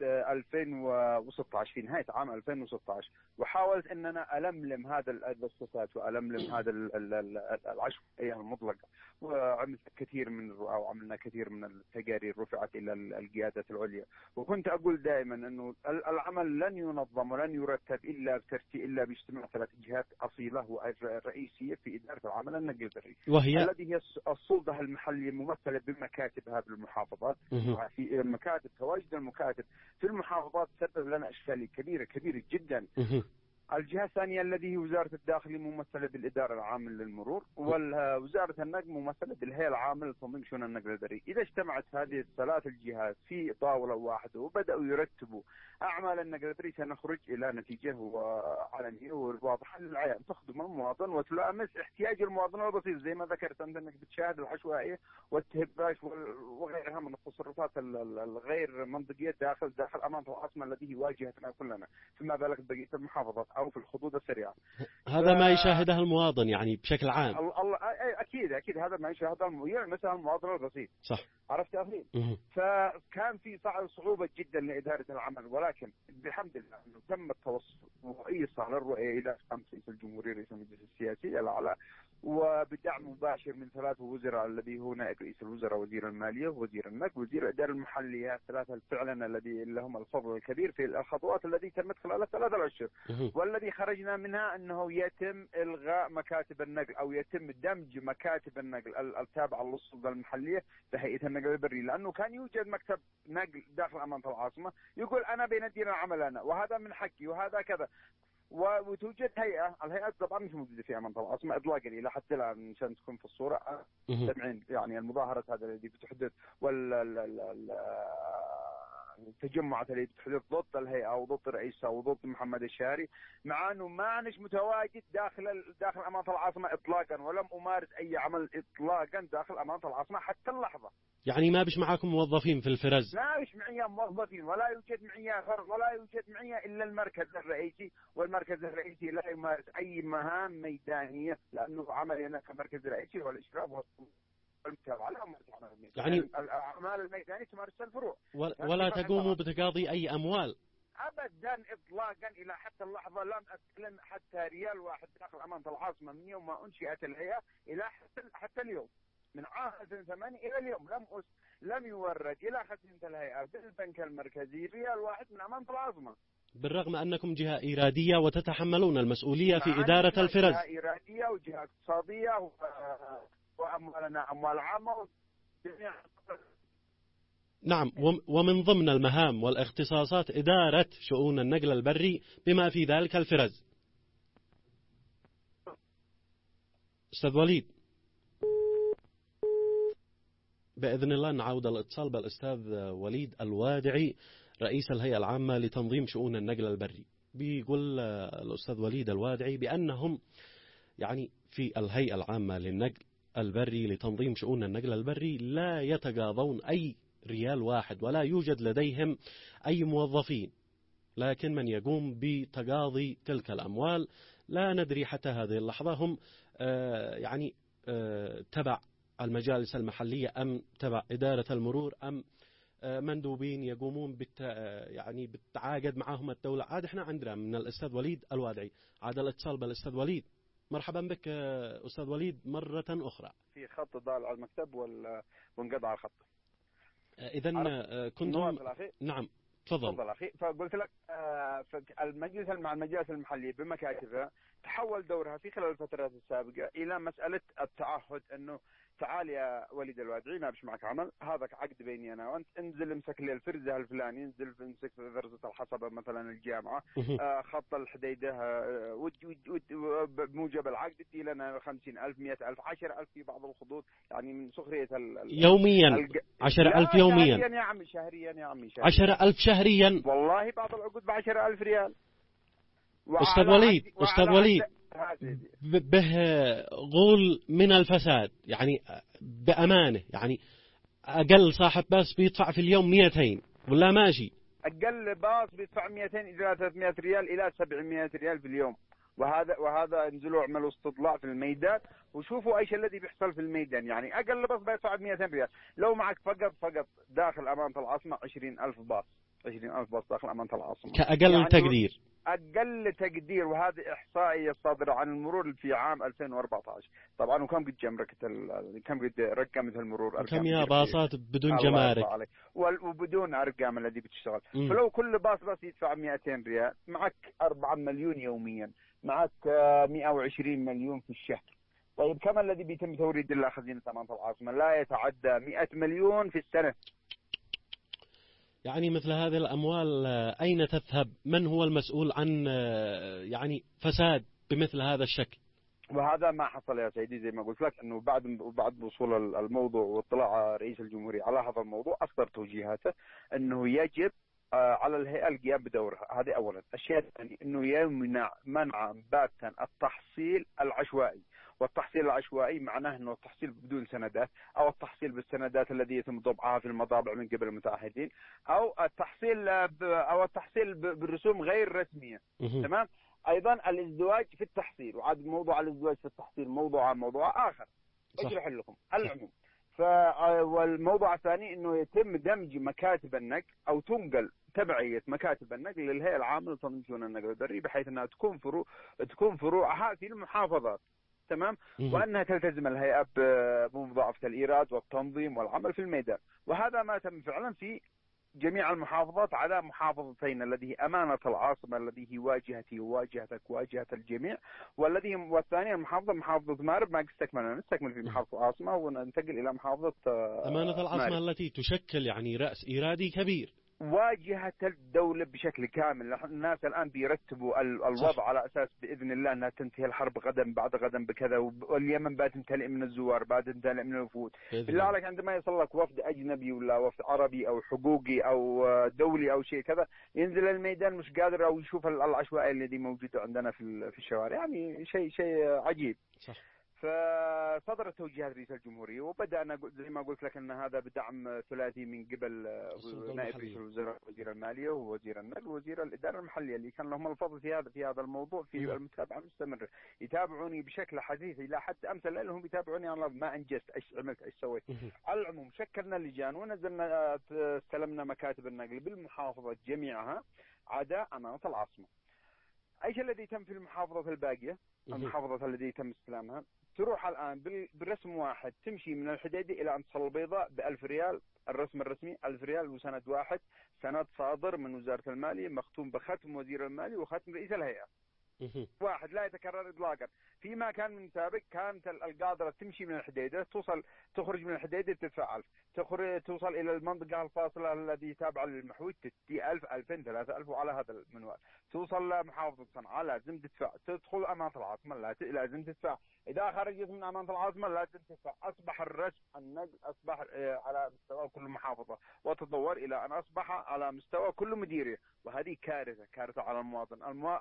2016، في نهاية عام 2016، وحاولت أن أنا ألملم هذا الفساد وألملم هذا العشوائية المطلقة، وعملنا كثير من التقارير رفعت إلى القيادة العليا. وكنت أقول دائما أنه العمل لن ينظم ولن يرتب إلا باجتماع 3 جهات أصيلة ورئيسية في إدارة العمل النقل البري، وهي التي هي السلطة المحلية الممثلة بمكاتب هذه المحافظات. في المكاتب، تواجد المكاتب في المحافظات سبب لنا أشكال كبيرة جدا. الجهة الثانية الذي هي وزارة الداخلية ممثلة بالإدارة العامة للمرور، ووزارة النقل ممثلة بالهيئة العامة لتنظيم شؤون النقل البري. إذا اجتمعت هذه الثلاث الجهات في طاولة واحدة وبدأوا يرتبوا أعمال النقل البري، سنخرج إلى نتيجة علنية وواضحة للعيان تخدم المواطن وتلامس احتياج المواطن البسيط، زي ما ذكرت أنت أنك بتشاهد العشوائية والتهباش وغيرها من التصرفات الغير منطقية داخل أمانة العاصمة التي هي واجهتنا كلنا، فيما بالك بقية المحافظات أو في الخطوط السريعة.
هذا ما يشاهده المواطن يعني بشكل عام.
أكيد هذا ما يشاهده مثلا المواطن البسيط.
صح.
عرفت أخي؟ فكان في صعوبة جدا لإدارة العمل، ولكن بحمد الله أنه تم التوصل وإيصال الرؤية إلى رئيس الجمهورية رئيس المجلس السياسي الأعلى، وبدعم مباشر من 3 وزراء، الذي هو نائب رئيس الوزراء، وزير المالية، وزير النقل، وزير الإدارة المحلية، 3 فعلا الذي لهم الفضل الكبير في الخطوات التي تمت خلال 3 أشهر، والذي خرجنا منها أنه يتم إلغاء مكاتب النقل أو يتم دمج مكاتب النقل التابعة للسلطة المحلية بهيئة النقل البري، لأنه كان يوجد مكتب نقل داخل أمانة العاصمة يقول أنا بندير العمل أنا، وهذا من حقي وهذا كذا، وتوجد الهيئات طبعا مش موجودة في أمانة العاصمة إطلاقا إلى حد الآن، عشان تكون في الصورة. يعني المظاهرات هذا التي بتحدث التجمعات اللي بتحدث ضد الهيئة أو ضد رئيسها أو ضد محمد الشاري، مع أنه ما نش متواجد داخل أمانة العاصمة إطلاقا، ولم أمارس أي عمل إطلاقا داخل أمانة العاصمة حتى اللحظة.
يعني ما بش معاكم موظفين في الفرز؟
ما بش معي موظفين، ولا يوجد معي فرز، ولا يوجد معي إلا المركز الرئيسي، والمركز الرئيسي لا يمارس أي مهام ميدانية، لأنه عملنا كمركز رئيسي والإشراف يعني الأعمال الميدانية تمارس الفروع،
ولا تقوموا بتقاضي أي أموال
أبدا إطلاقا. إلى حتى اللحظة لم أستلم حتى ريال واحد داخل أمانة العاصمة من يوم ما أنشئت الهيئة إلى حتى اليوم، من عام 2008 إلى اليوم لم يورد إلى خزينة الهيئة بالبنك المركزي ريال واحد من أمانة العاصمة.
بالرغم أنكم جهة إيرادية وتتحملون المسؤولية في إدارة الفرز.
جهة إيرادية وجهة اقتصادية وأموالنا أموال عامة.
نعم، ومن ضمن المهام والاختصاصات إدارة شؤون النقل البري بما في ذلك الفرز. أستاذ وليد، بإذن الله نعود الاتصال بالأستاذ وليد الوادعي رئيس الهيئة العامة لتنظيم شؤون النقل البري. بيقول الأستاذ وليد الوادعي بأنهم يعني في الهيئة العامة للنقل البري لتنظيم شؤون النقل البري لا يتقاضون أي ريال واحد، ولا يوجد لديهم أي موظفين، لكن من يقوم بتقاضي تلك الأموال لا ندري حتى هذه اللحظة هم يعني تبع المجالس المحلية أم تبع إدارة المرور أم مندوبين يقومون يعني بالتعاقد معهم الدولة. عاد احنا عندنا من الأستاذ وليد الوادعي. عاد الاتصال بالأستاذ وليد. مرحبا بك أستاذ وليد مرة أخرى.
في خط ضال على المكتب وانقطع الخط.
إذا كنتم نعم تفضل
أخي. فقلت لك المجلس مع المجالس المحلية بمكاتبها تحول دورها في خلال الفترات السابقة إلى مسألة التعهد أنه تعال يا وليد الوادعي ما بش معك عمل، هذا عقد بيني أنا وأنت، انزل امسك لي الفرزة الفلاني، انزل امسك فرزة الحصبة مثلا الجامعة، خط الحديدة بموجب العقد ادي لنا 50,000 100,000 10,000 في بعض الخطوط، يعني من سخرية
يوميا 10,000 يوميا.
شهريا يا عمي، شهريا يا عمي،
10,000 شهريا.
والله بعض العقود ب10,000 ريال.
أستاذ وليد به غول من الفساد، يعني بأمانة، يعني أقل صاحب باص بيدفع في اليوم 200 ولا ماشي؟
أقل باص بيدفع 200 إلى 300 ريال إلى 700 ريال في اليوم. وهذا انزلوا اعملوا استطلاع في الميدان وشوفوا ايش الذي بيحصل في الميدان. يعني اقل باص بيدفع 200 ريال. لو معك فقط داخل امانة العاصمة 20,000 باص، 20,000 باص داخل امانة العاصمة
كأقل يعني تقدير.
أقل تقدير، وهذه إحصائية صادرة عن المرور في عام 2014 طبعا. وكم قد كم قد رقمت المرور،
كم يا باصات بدون جمارك
وبدون أرقام الذي بتشتغل. فلو كل باص يدفع 200 ريال، معك 4 مليون يوميا، معك 120 مليون في الشهر. طيب كم الذي بيتم توريد إلى خزينة أمانة العاصمة؟ لا يتعدى 100 مليون في السنة.
يعني مثل هذه الأموال أين تذهب؟ من هو المسؤول عن يعني فساد بمثل هذا الشكل؟
وهذا ما حصل يا سيدي، زي ما قلت لك أنه بعد وصول الموضوع واطلاع رئيس الجمهورية على هذا الموضوع أصدر توجيهاته أنه يجب على الهيئة القيام بدورها. هذه أولا. الشيء الثاني أنه يمنع منعا باتا التحصيل العشوائي. والتحصيل العشوائي معناه أنه التحصيل بدون سندات، أو التحصيل بالسندات التي يتم طبعها في المطابع من قبل المتعهدين، أو التحصيل بالرسوم غير رسمية. تمام. أيضا الازدواج في التحصيل، وعاد موضوع الازدواج في التحصيل موضوع آخر أشرح لكم العموم. والموضوع الثاني أنه يتم دمج مكاتب النقل أو تنقل تبعية مكاتب النقل للهيئة العامة لتنظيم شؤون النقل البري، بحيث أنها تكون فروعها في المحافظات. تمام. وأنها تلتزم الهيئة بمضاعفة الإيراد والتنظيم والعمل في الميدان. وهذا ما تم فعلا في جميع المحافظات على محافظتين، الذي هي أمانة العاصمة الذي هي واجهتي وواجهتك واجهة الجميع، والثانية محافظة مأرب. ما نستكمل في محافظة العاصمة وننتقل إلى محافظة
أمانة العاصمة التي تشكل يعني رأس إيرادي كبير،
واجهة الدولة بشكل كامل. الناس الآن بيرتبوا الوضع على أساس بإذن الله أنها تنتهي الحرب غدا بعد غدا بكذا، واليمن بعد تمتلئ من الزوار، بعد تمتلئ من الوفود. بالله عليك عندما يصل لك وفد أجنبي ولا وفد عربي أو حقوقي أو دولي أو شيء كذا، ينزل الميدان مش قادر أو يشوف العشوائية التي موجودة عندنا في الشوارع. يعني شيء عجيب. صح. فصدرت توجيهات رئيس الجمهورية، وبدأنا زي ما قلت لك أن هذا بدعم ثلاثي من قبل نائب رئيس الوزراء، وزير المالية ووزير النقل ووزير الإدارة المحلية، اللي كان لهم الفضل في هذا الموضوع في المتابعة المستمرة. يتابعوني بشكل حديث إلى حد أمس الليل، هم يتابعوني على ما أنجزت، إيش عملت، إيش سويت. على العموم شكلنا اللجان ونزلنا استلمنا مكاتب النقل بالمحافظة جميعها عدا أمانة العاصمة. ايش الذي تم في المحافظات الباقيه؟ المحافظات التي تم استلامها تروح الآن برسم واحد تمشي من الحديدة إلى أن تصل البيضاء ب1000 ريال، الرسم الرسمي 1000 ريال وسند واحد، سند صادر من وزارة المالية مختوم بختم وزير المالية وختم رئيس الهيئة. واحد لا يتكرر إطلاقا. فيما كان من سابق كانت القاطرة تمشي من الحديدة تخرج من الحديدة تدفع 1000، توصل إلى المنطقة الفاصلة التي تابعة للمحوج تدي 1000 2000 3000 وعلى هذا المنوال. توصل لمحافظة صنعاء لازم تدفع، تدخل أمانة العاصمة لازم تدفع، إذا خرجت من أمانة العاصمة لازم تدفع. أصبح الرسم النقل أصبح على مستوى كل محافظة، وتطور إلى أن أصبح على مستوى كل مديرية، وهذه كارثة على المواطن.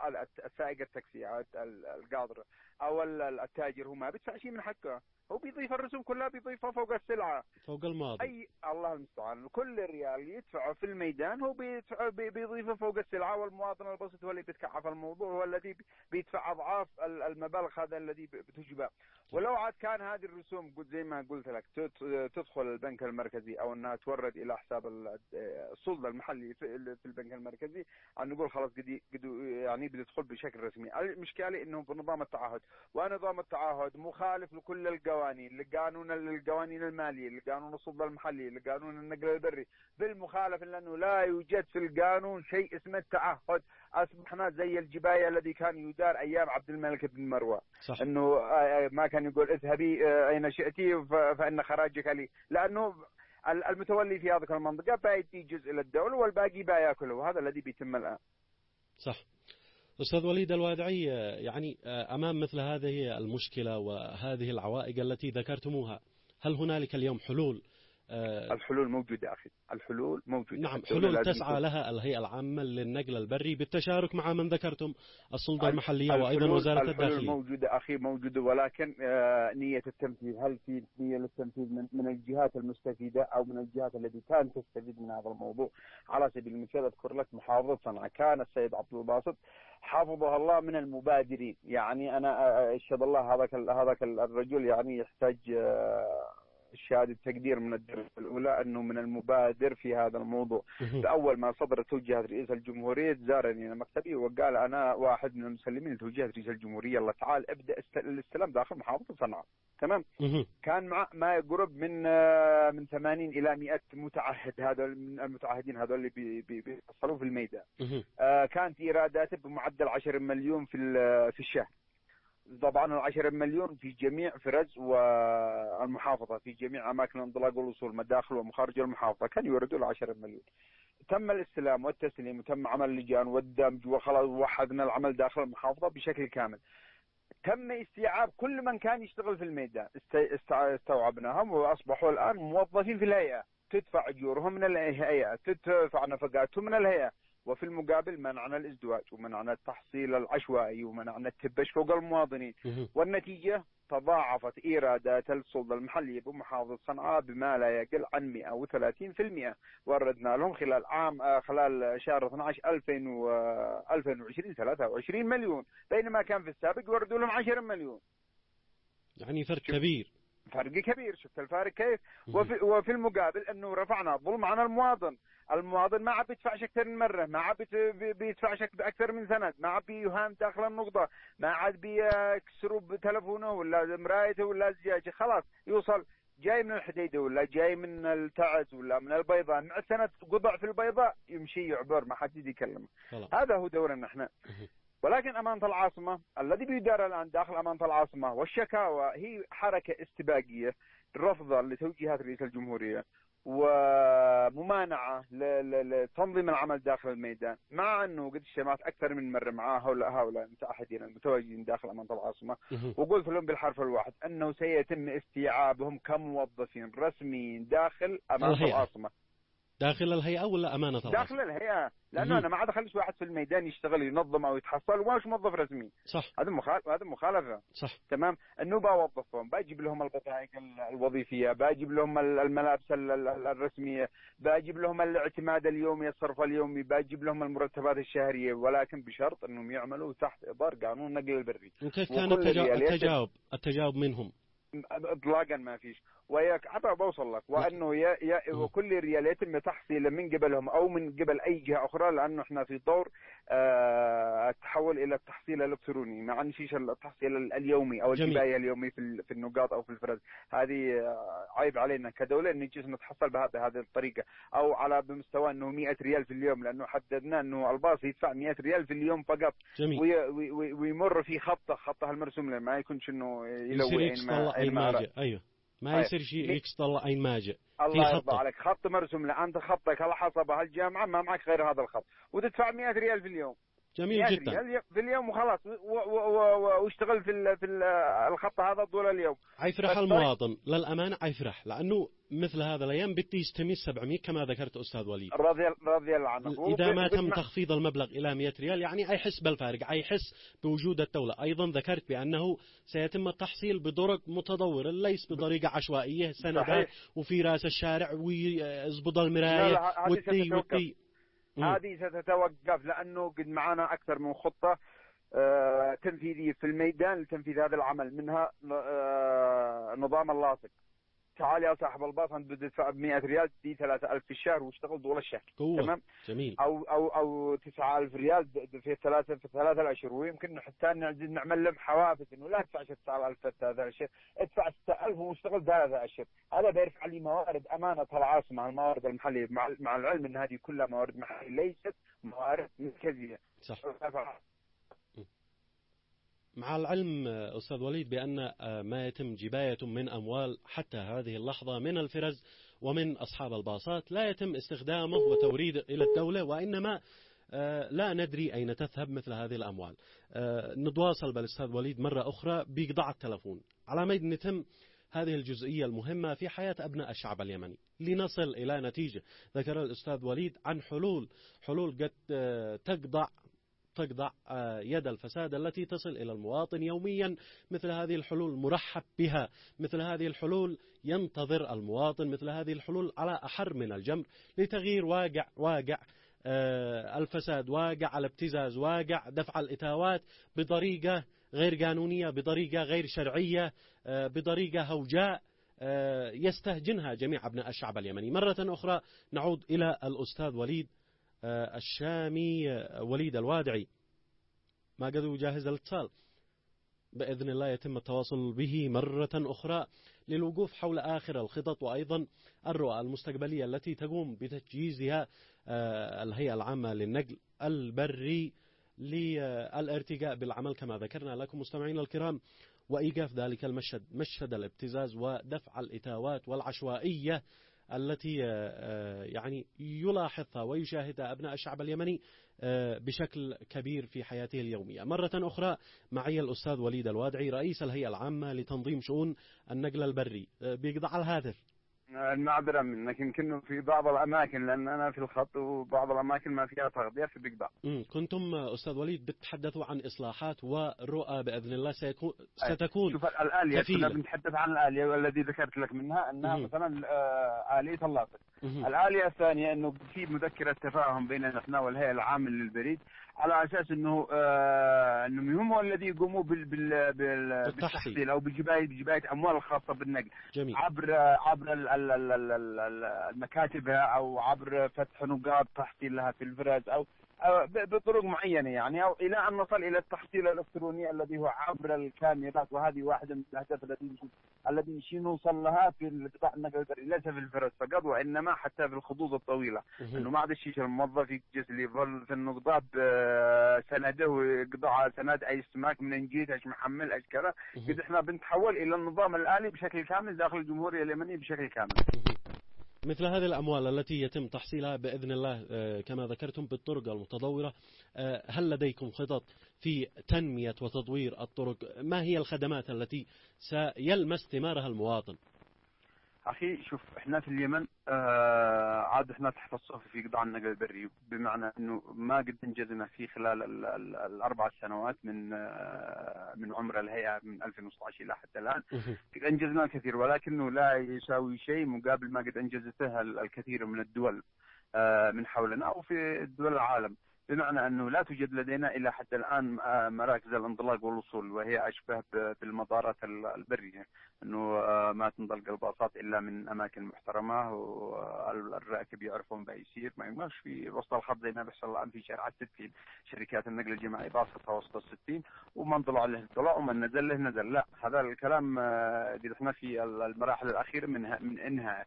السائق التاكسي القاطرة أو التاجر هو ما بيدفع شيء من حقه، هو بيضيف الرسوم كلها بيضيفها فوق السلعة،
فوق الماضي.
الله المستعان. كل ريال يدفعه في الميدان هو بيضيفه فوق السلعة، والمواطن البسيط هو اللي بيتكعف الموضوع، هو الذي بيدفع أضعاف المبالغ هذا الذي بتجبى. ولو عاد كان هذه الرسوم قلت زي ما قلت لك تدخل البنك المركزي أو أنها تورد إلى حساب السلطة المحلي في البنك المركزي، أن نقول خلاص يعني بتدخل بشكل رسمي. المشكلة إنه بنظام التعهد، ونظام التعهد مخالف لكل القوانين، القوانين المالية، لقانون السلطة المحلي، لقانون النقل البري، بالمخالفة، لأنه لا يوجد في القانون شيء اسمه التعهد. أصبحنا زي الجباية الذي كان يدار أيام عبد الملك بن مروان، إنه ما كان يقول اذهبي أين شئتي فإن خراجك لي، لأنه المتولي في هذه المنطقة بايدي جزء للدولة والباقي باياكله، وهذا الذي بيتم الآن.
صح. أستاذ وليد الوادعي، يعني أمام مثل هذه المشكلة وهذه العوائق التي ذكرتموها، هل هنالك اليوم حلول؟
الحلول موجودة أخي، الحلول موجودة.
نعم، حلول تسعى لها الهيئة العامة للنقل البري بالتشارك مع من ذكرتم، السلطة المحلية وأيضا وزارة الداخلية.
الحلول موجودة أخي، موجودة، ولكن نية التنفيذ، هل في نية للتنفيذ من الجهات المستفيدة أو من الجهات التي كانت تستفيد من هذا الموضوع؟ على سبيل المثال أذكر لك محافظة صنعاء، كان السيد عبد الباسط حفظه الله من المبادرين. يعني أنا أشهد الله هذاك الرجل يعني يحتاج شهادة تقدير من الدرجة الأولى أنه من المبادر في هذا الموضوع. أول ما صدرت توجيهات رئيس الجمهورية زارني أنا مكتبي وقال أنا واحد من المسلمين لتوجيهات رئيس الجمهورية، يلا تعال ابدأ الاستلام داخل محافظة صنعاء. تمام. كان مع ما يقرب من 80 إلى 100 متعهد، هذا من المتعهدين هذول اللي بيحصلوا في الميدان. كانت إيراداته بمعدل 10 مليون في الشهر. طبعا 10 مليون في جميع فرز والمحافظة، في جميع أماكن الانطلاق والوصول، مداخل ومخارج المحافظة، كان يوردوا له 10 مليون. تم الاستلام والتسليم وتم عمل لجان والدمج، وخلاص وحدنا العمل داخل المحافظة بشكل كامل. تم استيعاب كل من كان يشتغل في الميدان، استوعبناهم وأصبحوا الآن موظفين في الهيئة، تدفع أجورهم من الهيئة، تدفع نفقاتهم من الهيئة، وفي المقابل منعنا الازدواج ومنعنا التحصيل العشوائي ومنعنا التبش فوق المواطنين. والنتيجة تضاعفت إيرادات السلطة المحلية بمحافظة صنعاء بما لا يقل عن 130%. وردنا لهم خلال شهر 12 2020 23 مليون، بينما كان في السابق يوردوا لهم 10 مليون.
يعني فرق كبير،
فرق كبير. شفت الفارق كيف؟ وفي المقابل انه رفعنا الظلم عن المواطن ما عاد بيدفعش اكثر من مره، ما عاد بيدفعش اكثر من سند، ما عاد بيهان داخل النقطه، ما عاد بيكسروا بتلفونه ولا مرايته ولا زجاجه، خلاص يوصل جاي من الحديده ولا جاي من التعز ولا من البيضاء، مع سند قطع في البيضاء يمشي يعبر ما حد يكلمه. هذا هو دورنا احنا. ولكن أمانة العاصمة الذي بيدار الآن داخل أمانة العاصمة والشكاوى هي حركة استباقية رفضا لتوجيهات رئيس الجمهورية وممانعة لتنظيم العمل داخل الميدان، مع أنه قد اجتمعت أكثر من مرة مع هؤلاء المتعهدين المتواجدين داخل أمانة العاصمة، وقلت لهم بالحرف الواحد أنه سيتم استيعابهم كموظفين رسميين داخل أمانة العاصمة.
داخل الهيئة ولا أمانة العاصمة؟
داخل الهيئة، لأنه أنا ما عاد أخليش واحد في الميدان يشتغل ينظم أو يتحصل وماش موظف رسمي.
صح.
هذا مخالفة.
صح.
تمام. إنه بوظفهم، بجيب لهم البطايق الوظيفية، بجيب لهم الملابس الرسمية، بجيب لهم الاعتماد اليومي، الصرف اليومي، بجيب لهم المرتبات الشهرية، ولكن بشرط أنهم يعملوا تحت إطار قانون النقل البري.
وكيف كان التجاوب منهم؟
اطلاقا ما فيش. وياك عبا بوصل لك، وانه وكل ريال يتم تحصيله من قبلهم او من قبل اي جهه اخرى، لانه احنا في دور التحول الى التحصيل الالكتروني، ما عندناش التحصيل اليومي او الجبايه اليومي في النقاط او في الفرز. هذه عيب علينا كدوله ان نجلس نتحصل بهذه الطريقه، او على بمستوى انه 100 ريال في اليوم، لانه حددنا انه الباص يدفع 100 ريال في اليوم فقط. ويمر في خطه المرسوم له، ما يكونش انه يلوي
اين ما جاء. ايوه ما يصير شيء يكسط الله اين ما جاء.
الله يرضى عليك، خط مرسوم له، انت خطك على حسب هالجامعه ما معك غير هذا الخط، وتدفع 100 ريال في اليوم.
جميل جدا.
ريال في اليوم وخلاص، واشتغل في الخط هذا طول اليوم.
عيفرح المواطن للأمانة، عيفرح، لأنه مثل هذا الأيام بدي يستمي 700 كما ذكرت أستاذ وليد،
رضي الله عنك.
إذا ما تم تخفيض المبلغ إلى 100 ريال يعني أيحس بالفارق، أيحس بوجود الدولة. أيضا ذكرت بأنه سيتم التحصيل بطرق متطورة، ليس بطريقة عشوائية سندات وفي رأس الشارع ويزبط المراية والتي
هذه ستتوقف، لأنه قد معنا أكثر من خطة تنفيذية في الميدان لتنفيذ هذا العمل، منها نظام اللاصق. تعال يا صاحب الباص انت بتدفع ب 100 ريال تدي 3000 في الشهر واشتغل طول الشهر، تمام؟
جميل.
او 9000 ريال في ثلاثة اشهر، ويمكن حتى نعمل لهم حوافز انه لا تدفع 9000 في 3 اشهر، ادفع 6000 واشتغل 3 اشهر. هذا بيرفع لي موارد امانه العاصمه، الموارد المحليه، مع العلم ان هذه كلها موارد محليه ليست موارد مركزيه.
صح. مع العلم أستاذ وليد بأن ما يتم جباية من أموال حتى هذه اللحظة من الفرز ومن أصحاب الباصات لا يتم استخدامه وتوريده إلى الدولة، وإنما لا ندري أين تذهب مثل هذه الأموال. نتواصل بالأستاذ وليد مرة أخرى بقطع التلفون على ميد نتم هذه الجزئية المهمة في حياة أبناء الشعب اليمني لنصل إلى نتيجة. ذكر الأستاذ وليد عن حلول قد تقضع يد الفساد التي تصل إلى المواطن يوميا. مثل هذه الحلول مرحب بها، مثل هذه الحلول ينتظر المواطن، مثل هذه الحلول على أحر من الجمر لتغيير واقع الفساد، واقع الابتزاز، واقع دفع الإتاوات بطريقة غير قانونية، بطريقة غير شرعية، بطريقة هوجاء يستهجنها جميع أبناء الشعب اليمني. مرة أخرى نعود إلى الأستاذ وليد الشامي، وليد الوادعي، ما قدروا يجهز الاتصال، بإذن الله يتم التواصل به مرة أخرى للوقوف حول آخر الخطط وأيضا الرؤى المستقبلية التي تقوم بتجهيزها الهيئة العامة للنقل البري للارتقاء بالعمل كما ذكرنا لكم مستمعينا الكرام، وإيقاف ذلك مشهد الابتزاز ودفع الإتاوات والعشوائية التي يعني يلاحظها ويشاهدها أبناء الشعب اليمني بشكل كبير في حياته اليومية. مرة أخرى معي الأستاذ وليد الوادعي رئيس الهيئة العامة لتنظيم شؤون النقل البري. بيقطع الهاتف،
المعذرة منك، يمكن في بعض الأماكن لأن أنا في الخط وبعض الأماكن ما فيها تغذية في بيقطع.
كنتم أستاذ وليد بتتحدثوا عن إصلاحات ورؤى بإذن الله ستكون
شوف الآلية كنا بنتحدث عن الآلية الذي ذكرت لك منها أنها مثلا آلية اللاصق. الآلية الثانية أنه في مذكرة تفاهم بين نحن والهيئة العامة للبريد على أساس أنه هم هو الذي يقوموا بالتحصيل أو بجباية أموال الخاصة بالنقل.
جميل.
عبر المكاتب أو عبر فتح نقاط تحصيل لها في الفرز أو بطرق معينة يعني، أو إلى أن نصل إلى التحصيل الإلكتروني الذي هو عبر الكاميرات. وهذه واحدة من الأهداف التي نشي نوصل لها في قطاع النقل البري، ليس في الفرز فقط وإنما حتى في الخطوط الطويلة. إنه ما عاد الشيء الموظف يجلس لي في النقطة بسنده ويقطع سند أي سماك من جيت إيش محمل إيش كذا. كده إحنا بنتحول إلى النظام الآلي بشكل كامل داخل الجمهورية اليمنية بشكل كامل.
مثل هذه الأموال التي يتم تحصيلها بإذن الله كما ذكرتم بالطرق المتطورة، هل لديكم خطط في تنمية وتطوير الطرق؟ ما هي الخدمات التي سيلمس ثمارها المواطن؟
أخي شوف، إحنا في اليمن عاد إحنا تحت الصف في قطاع النقل البري، بمعنى إنه ما قد أنجزنا في خلال ال4 سنوات من عمر الهيئة من 2016 إلى حتى الآن. قد أنجزنا الكثير ولكنه لا يساوي شيء مقابل ما قد أنجزته الكثير من الدول من حولنا أو في دول العالم. بمعنى أنه لا توجد لدينا إلى حتى الآن مراكز الانطلاق والوصول، وهي أشبه بالمطارات البرية، أنه ما تنطلق الباصات إلا من أماكن محترمة، والراكب يعرفون بيصير ما يمش في وسط الخط زي ما بيحصل الآن في شارع 60. شركات النقل الجماعي باصتها وسط 60، ومن طلع له طلع ومن نزل له نزل. لا، هذا الكلام قد احنا في المراحل الأخيرة من إنها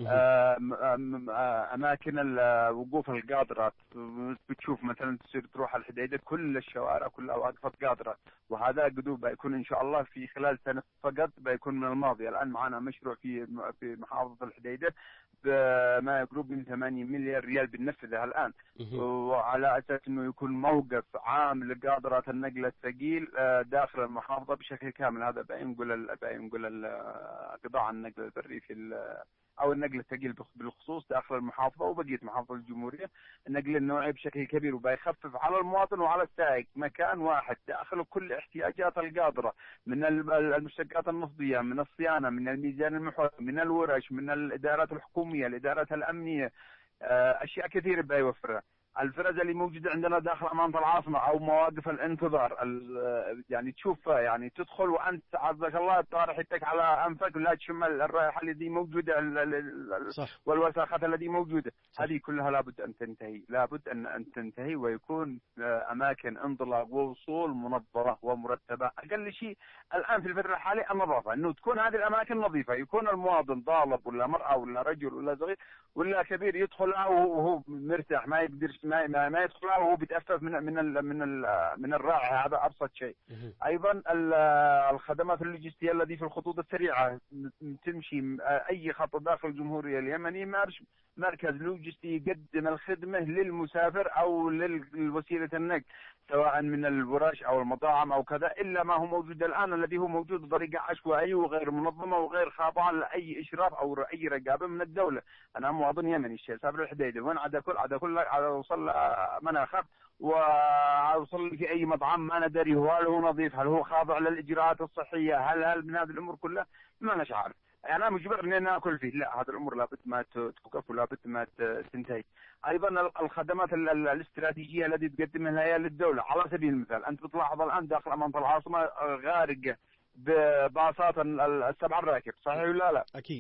أماكن وقوف القاطرات. بتشوف مثلا تصير تروح الحديدة كل الشوارع كلها واقفة قاطرة، وهذا قدوب بيكون إن شاء الله في خلال سنة فقط بيكون من الماضي. الآن معنا مشروع في محافظة الحديدة بما يقرب من 8 مليار ريال بننفذها الآن، وعلى أساس أنه يكون موقف عام لقاطرات النقل الثقيل داخل المحافظة بشكل كامل. هذا بينقل قطاع النقل البري أو النقل الثقيل بالخصوص داخل المحافظة وبقية محافظة الجمهورية، النقل النوعي بشكل كبير، وبيخفف على المواطن وعلى السائق مكان واحد داخله كل احتياجات القاطرة، من المشتقات النفطية، من الصيانة، من الميزان المحوري، من الورش، من الإدارات الحكومية، الإدارات الأمنية، أشياء كثيرة بيوفرها. الفرز اللي موجودة عندنا داخل أمانة العاصمة أو مواقف الانتظار، يعني تشوفها، يعني تدخل وأنت عزك الله طارح يدك على أنفك ولا تشم الرائحة التي موجودة والوساخات التي موجودة. هذه كلها لابد أن تنتهي، لابد أن تنتهي، ويكون أماكن انطلاق ووصول منظمة ومرتبة. أقل شيء الآن في الفترة الحالية النظافة، إنه تكون هذه الأماكن نظيفة، يكون المواطن طالب ولا مرأة ولا رجل ولا صغير ولا كبير يدخلها وهو مرتاح، ما يقدرش ما يدخلها وهو بيتأفف من الرائحة. هذا أبسط شيء. أيضا الخدمات اللوجستية التي في الخطوط السريعة، تمشي أي خط داخل الجمهورية اليمنية مركز لوجستي يقدم الخدمة للمسافر أو للوسيلة النقل، سواء من الورش أو المطاعم أو كذا، إلا ما هو موجود الآن الذي هو موجود بطريقة عشوائية وغير منظمة وغير خاضعة لأي إشراف أو أي رقابة من الدولة. أنا مواطن يمني، الشيء سافر الحديدة، وين عدا كل وصل مناخر ووصل في أي مطعم ما ندري هل هو نظيف، هل هو خاضع للإجراءات الصحية، هل من هذه الأمور كلها ما نش عارف. أنا مجبر إني ناكل فيه. لا، هذه الأمور لابد ما توقف ولابد ما تنتهي. أيضا الخدمات الاستراتيجية التي تقدمها الهيئة للدولة، على سبيل المثال أنت بتلاحظ الآن داخل أمانة العاصمة غارقة بباصات السبع الراكب، صحيح ولا لا؟
أكيد.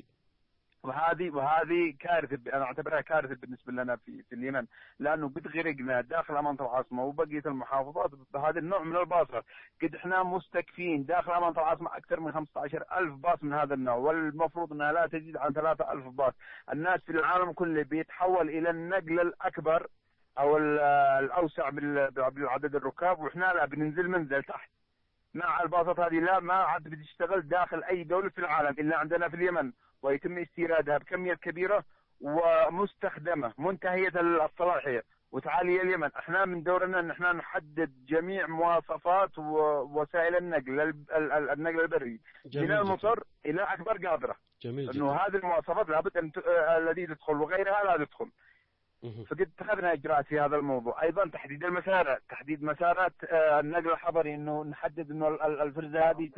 وهذه كارثة، أنا أعتبرها كارثة بالنسبة لنا في اليمن، لأنه قد غرقنا داخل أمانة العاصمة وبقية المحافظات بهذا النوع من الباصات. قد إحنا مستكفين داخل أمانة العاصمة أكثر من 15,000 باص من هذا النوع، والمفروض أنها لا تزيد عن 3,000 باص. الناس في العالم كله بيتحول إلى النقل الأكبر أو الأوسع بالعدد الركاب، وإحنا لا بننزل منزل تحت مع الباصات هذه. لا، ما عاد بتشتغل داخل أي دولة في العالم إلا عندنا في اليمن، ويتم استيرادها بكميات كبيرة ومستخدمة منتهية الصلاحية وتعالي اليمن. احنا من دورنا ان احنا نحدد جميع مواصفات ووسائل النقل البري من المطر الى اكبر قاطرة.
جميل
انه هذه المواصفات لابد ان الذي تدخل وغيرها لا تدخل. فقد اتخذنا اجراءات في هذا الموضوع. ايضا تحديد المسارات، تحديد مسارات النقل الحضري، انه نحدد انه الفرزة هذه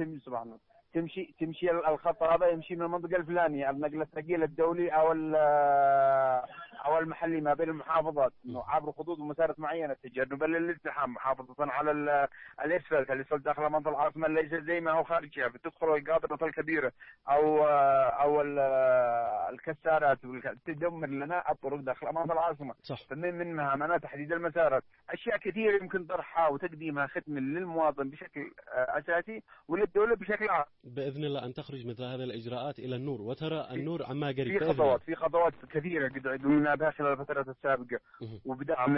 تمشي الخط هذا يمشي من المنطقة الفلانية، النقل الثقيل الدولي أو المحلي ما بين المحافظات، إنه عبر خطوط ومسارات معينة تجنبا للازدحام، محافظة على الإسفلت داخل منطقة العاصمة ليس زي ما هو خارجها، بتدخل القاطرة الكبيرة أو الكسارات تدمر لنا الطرق داخل منطقة العاصمة.
صح.
فمن مهامنا تحديد المسارات. أشياء كثيرة يمكن طرحها وتقديمها خدمة للمواطن بشكل أساسي وللدولة بشكل عام.
بإذن الله أن تخرج مثل هذه الإجراءات إلى النور، وترى النور عما قريب.
في خطوات كثيرة قد عدونا بها خلال الفترات السابقة، وبدعم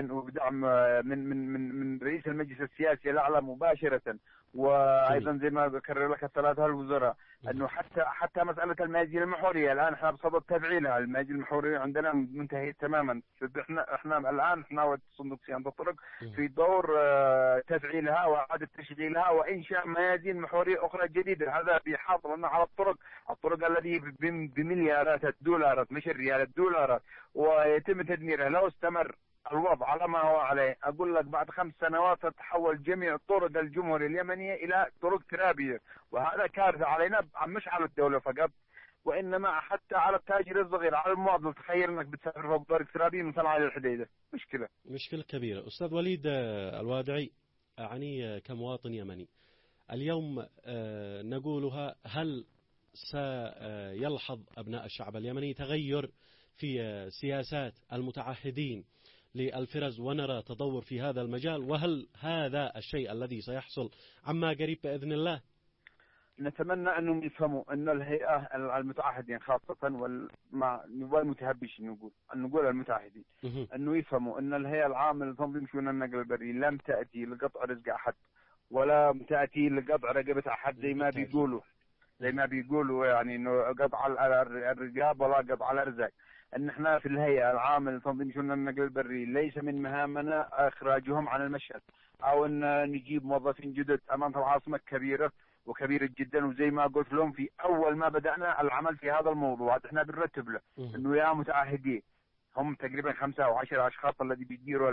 من رئيس المجلس السياسي الأعلى مباشرة، وأيضا زي ما ذكر لك الثلاثة الوزراء، أنه حتى مسألة الميادين المحورية الآن احنا بصدد تفعيلها. الميادين المحورية عندنا منتهية تماما. احنا الآن صندوق صيانة الطرق في دور تفعيلها وإعادة تشغيلها وإنشاء ميادين محورية أخرى جديدة. هذا بيحافظ لنا على الطرق التي بمليارات الدولارات، مش الريال، الدولارات، ويتم تدميرها. لو استمر الوضع على ما هو عليه أقول لك بعد 5 سنوات تتحول جميع طرق الجمهورية اليمنية إلى طرق ترابية، وهذا كارثة علينا، مش على الدولة فقط، وإنما حتى على التاجر الصغير، على المواطن. تخيل أنك بتسافر فوق طريق ترابين وطلع على الحديدة، مشكلة
كبيرة. أستاذ وليد الوادعي، يعني كمواطن يمني اليوم نقولها، هل سيلحظ أبناء الشعب اليمني تغير في سياسات المتعهدين للفرز ونرى تطور في هذا المجال؟ وهل هذا الشيء الذي سيحصل عما قريب بإذن الله؟
نتمنى أنهم يفهموا أن الهيئة المتعهدين خاصة والمتهبش، نقول المتعهدين، أنه يفهموا أن الهيئة العامة لتنظيم شؤون النقل البري لم تأتي لقطع رزق أحد ولا تأتي لقطع رقبة أحد زي ما بيقولوا يعني إنه قطع الرقاب ولا قطع الأرزاق. أن احنا في الهيئة العامة لتنظيم شؤون النقل البري ليس من مهامنا إخراجهم عن المشهد أو أن نجيب موظفين جدد. أمانة العاصمة كبيرة جدا، وزي ما قلت لهم في أول ما بدأنا العمل في هذا الموضوع احنا بنرتب له إنه يا متعهدين، هم تقريبا 5 أو 10 أشخاص الذي بيديروا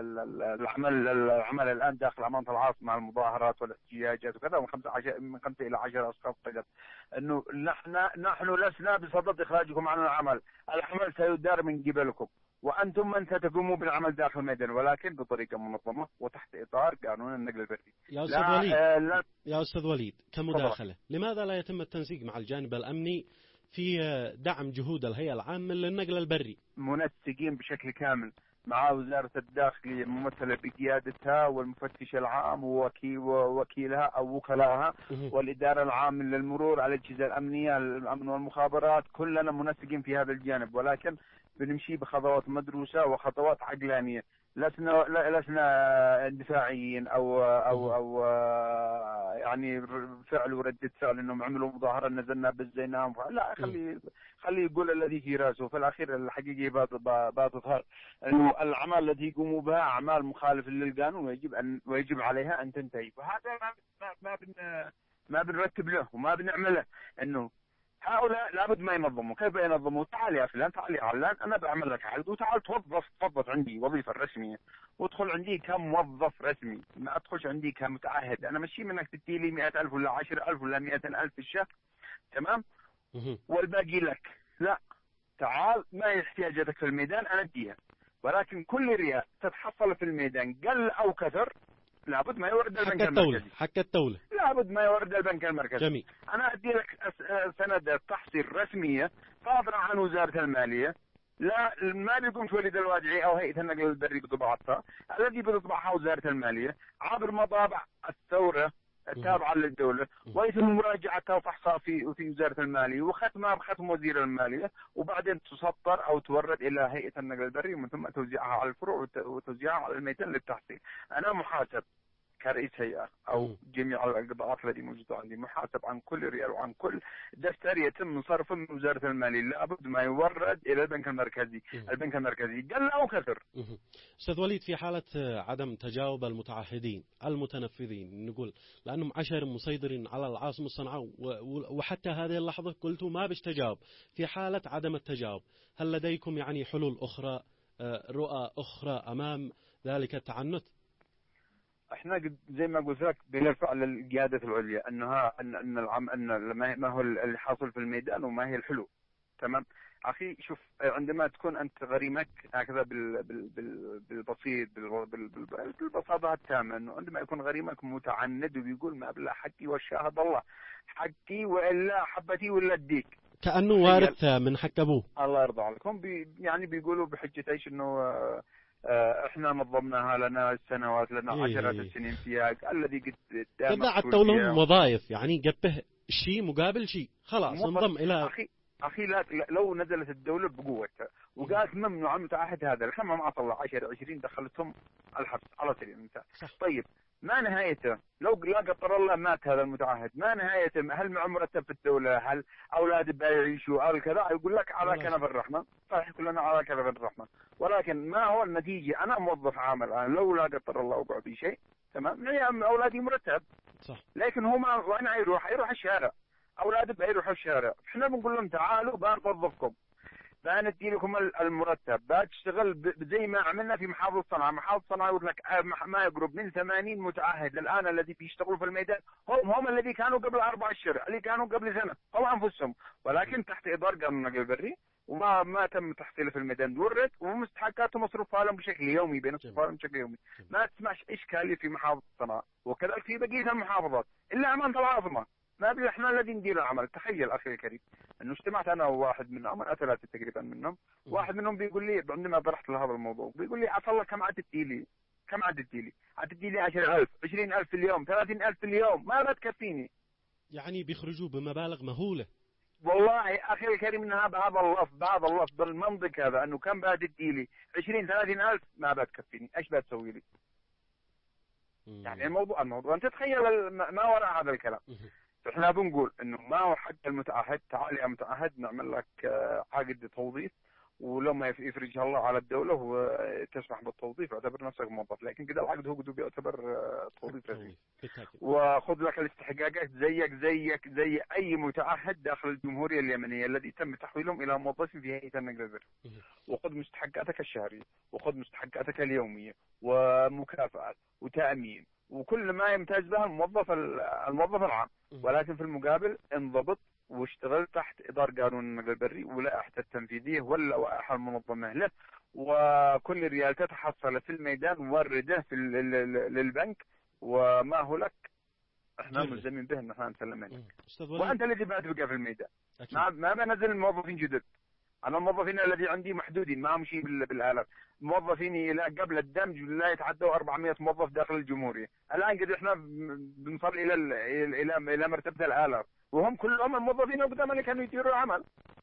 العمل الآن داخل أمانة العاصمة، المظاهرات والاحتجاجات وكذا، من 5 إلى 10 أشخاص فقط. إنه نحن لسنا بصدد إخراجكم عن العمل سيدار من قبلكم، وأنتم من ستقوموا بالعمل داخل الميدان، ولكن بطريقة منظمة وتحت إطار قانون النقل البري.
يا أستاذ وليد كمداخلة، لماذا لا يتم التنسيق مع الجانب الأمني في دعم جهود الهيئة العامة للنقل البري؟
منسقين بشكل كامل مع وزارة الداخلية ممثلة بقيادتها والمفتش العام ووكيلها أو وكلائها والإدارة العامة للمرور على الأجهزة الأمنية، الأمن والمخابرات، كلنا منسقين في هذا الجانب، ولكن بنمشي بخطوات مدروسة وخطوات عقلانية. لسنا دفاعيين أو يعني فعل وردة فعل إنهم عملوا مظاهرة نزلنا بزيناهم. لا، خلي يقول الذي في رأسه. في الأخير الحقيقة بتظهر إنه الأعمال التي يقوموا بها أعمال مخالفة للقانون ويجب عليها أن تنتهي. فهذا ما بنرتب له وما بنعمله. إنه هؤلاء لابد ما ينظموا. كيف ينظموا؟ تعال يا فلان، تعال يا علان، أنا بعمل لك عقد وتعال تفضل عندي وظيفة رسمية وادخل عندي كموظف رسمي، ما أدخلش عندي كمتعهد. أنا مشي منك تدي لي 100,000 ولا 10,000 ولا 100,000 في الشهر، تمام، والباقي لك. لا، تعال، ما يحتاجتك في الميدان أنا أديها، ولكن كل ريال تتحصل في الميدان قل أو كثر لابد ما يورد البنك المركزي.
حق الدولة
لابد ما يورد البنك المركزي.
جميل.
أنا أدي لك سند تحصيل رسمية صادرة عن وزارة المالية، لا ما بيقوم وليد الوادعي أو هيئة النقل البري بطباعتها، الذي بتطبعها وزارة المالية عبر مطابع الثورة التابعة للدولة، ويتم مراجعتها وفحصها في وزارة المالية وختمها بختم وزير المالية، وبعدين تسطر أو تورد إلى هيئة النقل البري، ومن ثم توزيعها على الفروع وتوزيعها على الميدان للتحصيل. أنا محاسب كرئيس هيئة أو جميع القطاعات التي موجودة عندي، محاسب عن كل ريال وعن كل دفتر يتم صرفه من وزارة المالية، لابد ما يورد إلى البنك المركزي. البنك المركزي قل أو كثر.
أستاذ وليد، في حالة عدم تجاوب المتعهدين المتنفذين، نقول لأنهم 10 مسيطرين على العاصمة صنعاء وحتى هذه اللحظة قلتوا ما بيش تجاوب، في حالة عدم التجاوب هل لديكم يعني حلول أخرى، رؤى أخرى أمام ذلك التعنت؟
احنا زي ما قلت لك بنرفع للقيادة العليا ان ما هو اللي حاصل في الميدان وما هي الحلول. تمام اخي، شوف، عندما تكون انت غريمك هكذا بالبسيط بالبساطة التامة، انه عندما يكون غريمك متعند وبيقول ما بلا حقي وشاهد الله حقي والا حبتي ولا اديك،
كأنه وارث من حق ابوه.
الله يرضى عليكم. يعني بيقولوا بحجة ايش؟ انه احنا نظمناها لنا سنوات، لنا 10 سنين فيها، الذي قد
كذا عطوا لهم وظائف، يعني قبه شيء مقابل شيء، خلاص انضم الى
اخي لو نزلت الدولة بقوتها وقالت ممنوع المتعهد هذا، الحين ما طلع 10-20 دخلتهم الحبس على سبيل المثال. طيب ما نهايته؟ لو لا قدر الله مات هذا المتعهد، ما نهايته؟ هل معه مرتب في الدولة؟ هل أولاده بيعيشوا؟ أو كذا يقول لك على كنف الرحمة، صحيح كلنا على كنف الرحمة، ولكن ما هو النتيجة؟ أنا موظف عام الآن، لو لا قدر الله وقع بي شيء، تمام، أولادي مرتب، صح، لكن هو ما وين يروح الشارع، أولاده بيروحوا الشارع. إحنا بنقول لهم تعالوا بنوظفكم، ندي لكم المرتب، بتشتغل زي ما عملنا في محافظة صنعاء. محافظة صنعاء يقول لك ما يقرب من 80 متعهد الآن الذي بيشتغلوا في الميدان، هم الذي كانوا قبل 4 أشهر، اللي كانوا قبل سنة، هم أنفسهم، ولكن تحت إطار قانون النقل البري، وما تم تحصيله في الميدان دورت، ومستحقاته مصروفها لهم بشكل يومي، بينصرفها لهم بشكل يومي. ما تسمعش إشكالية في محافظة صنعاء، وكذلك في بقية المحافظات إلا أمانة العاصمة. ما احنا الذي ندير العمل. تخيل اخي الكريم انه اجتمعت انا وواحد منهم، انا 3 تقريبا منهم، واحد منهم بيقول لي عندما طرحت له هذا الموضوع، بيقول لي عسى الله كم عددتي لي؟ كم عددتي لي؟ عددتي لي 10,000 20,000 في اليوم 30,000 في اليوم، ما بتكفيني.
يعني بيخرجوا بمبالغ مهولة.
والله اخي الكريم ان هذا اللفظ بالمنطق هذا، انه كم بتدي لي 20 30,000 ما بتكفيني، ايش بتسوي لي؟ يعني الموضوع انت تتخيل ما وراء هذا الكلام. احنا بنقول انه ما هو حق المتعهد، تعال يا متعهد نعمل لك عقد توظيف، ولو ما يفرجها الله على الدولة وتسمح بالتوظيف اعتبر نفسك موظف، لكن كده العقد هو قد بيعتبر توظيف رسمي. وخذ لك الاستحقاقات زيك زي اي متعهد داخل الجمهورية اليمنية الذي تم تحويلهم الى موظفين في هيئة النقل البري، وخذ مستحقاتك الشهرية، وخذ مستحقاتك اليومية، ومكافآت وتأمين وكل ما يمتاز به الموظف العام، ولكن في المقابل انضبط واشتغل تحت إطار قانون النقل البري ولائحته التنفيذية واللوائح المنظمة له، وكل ريال تتحصل في الميدان ورده للبنك، وما هو لك احنا ملزمين به ان احنا نسلمه لك، وانت الذي بتبقى في الميدان. ما بنزل موظفين جدد، انا الموظفين الذي عندي محدودين، ما امشي بالالاف. موظفين الى قبل الدمج لا يتعدوا 400 موظف داخل الجمهوريه، الان قد احنا بنصل الى مرتبه الالاف، وهم كلهم الموظفين القدامى اللي كانوا يديروا العمل.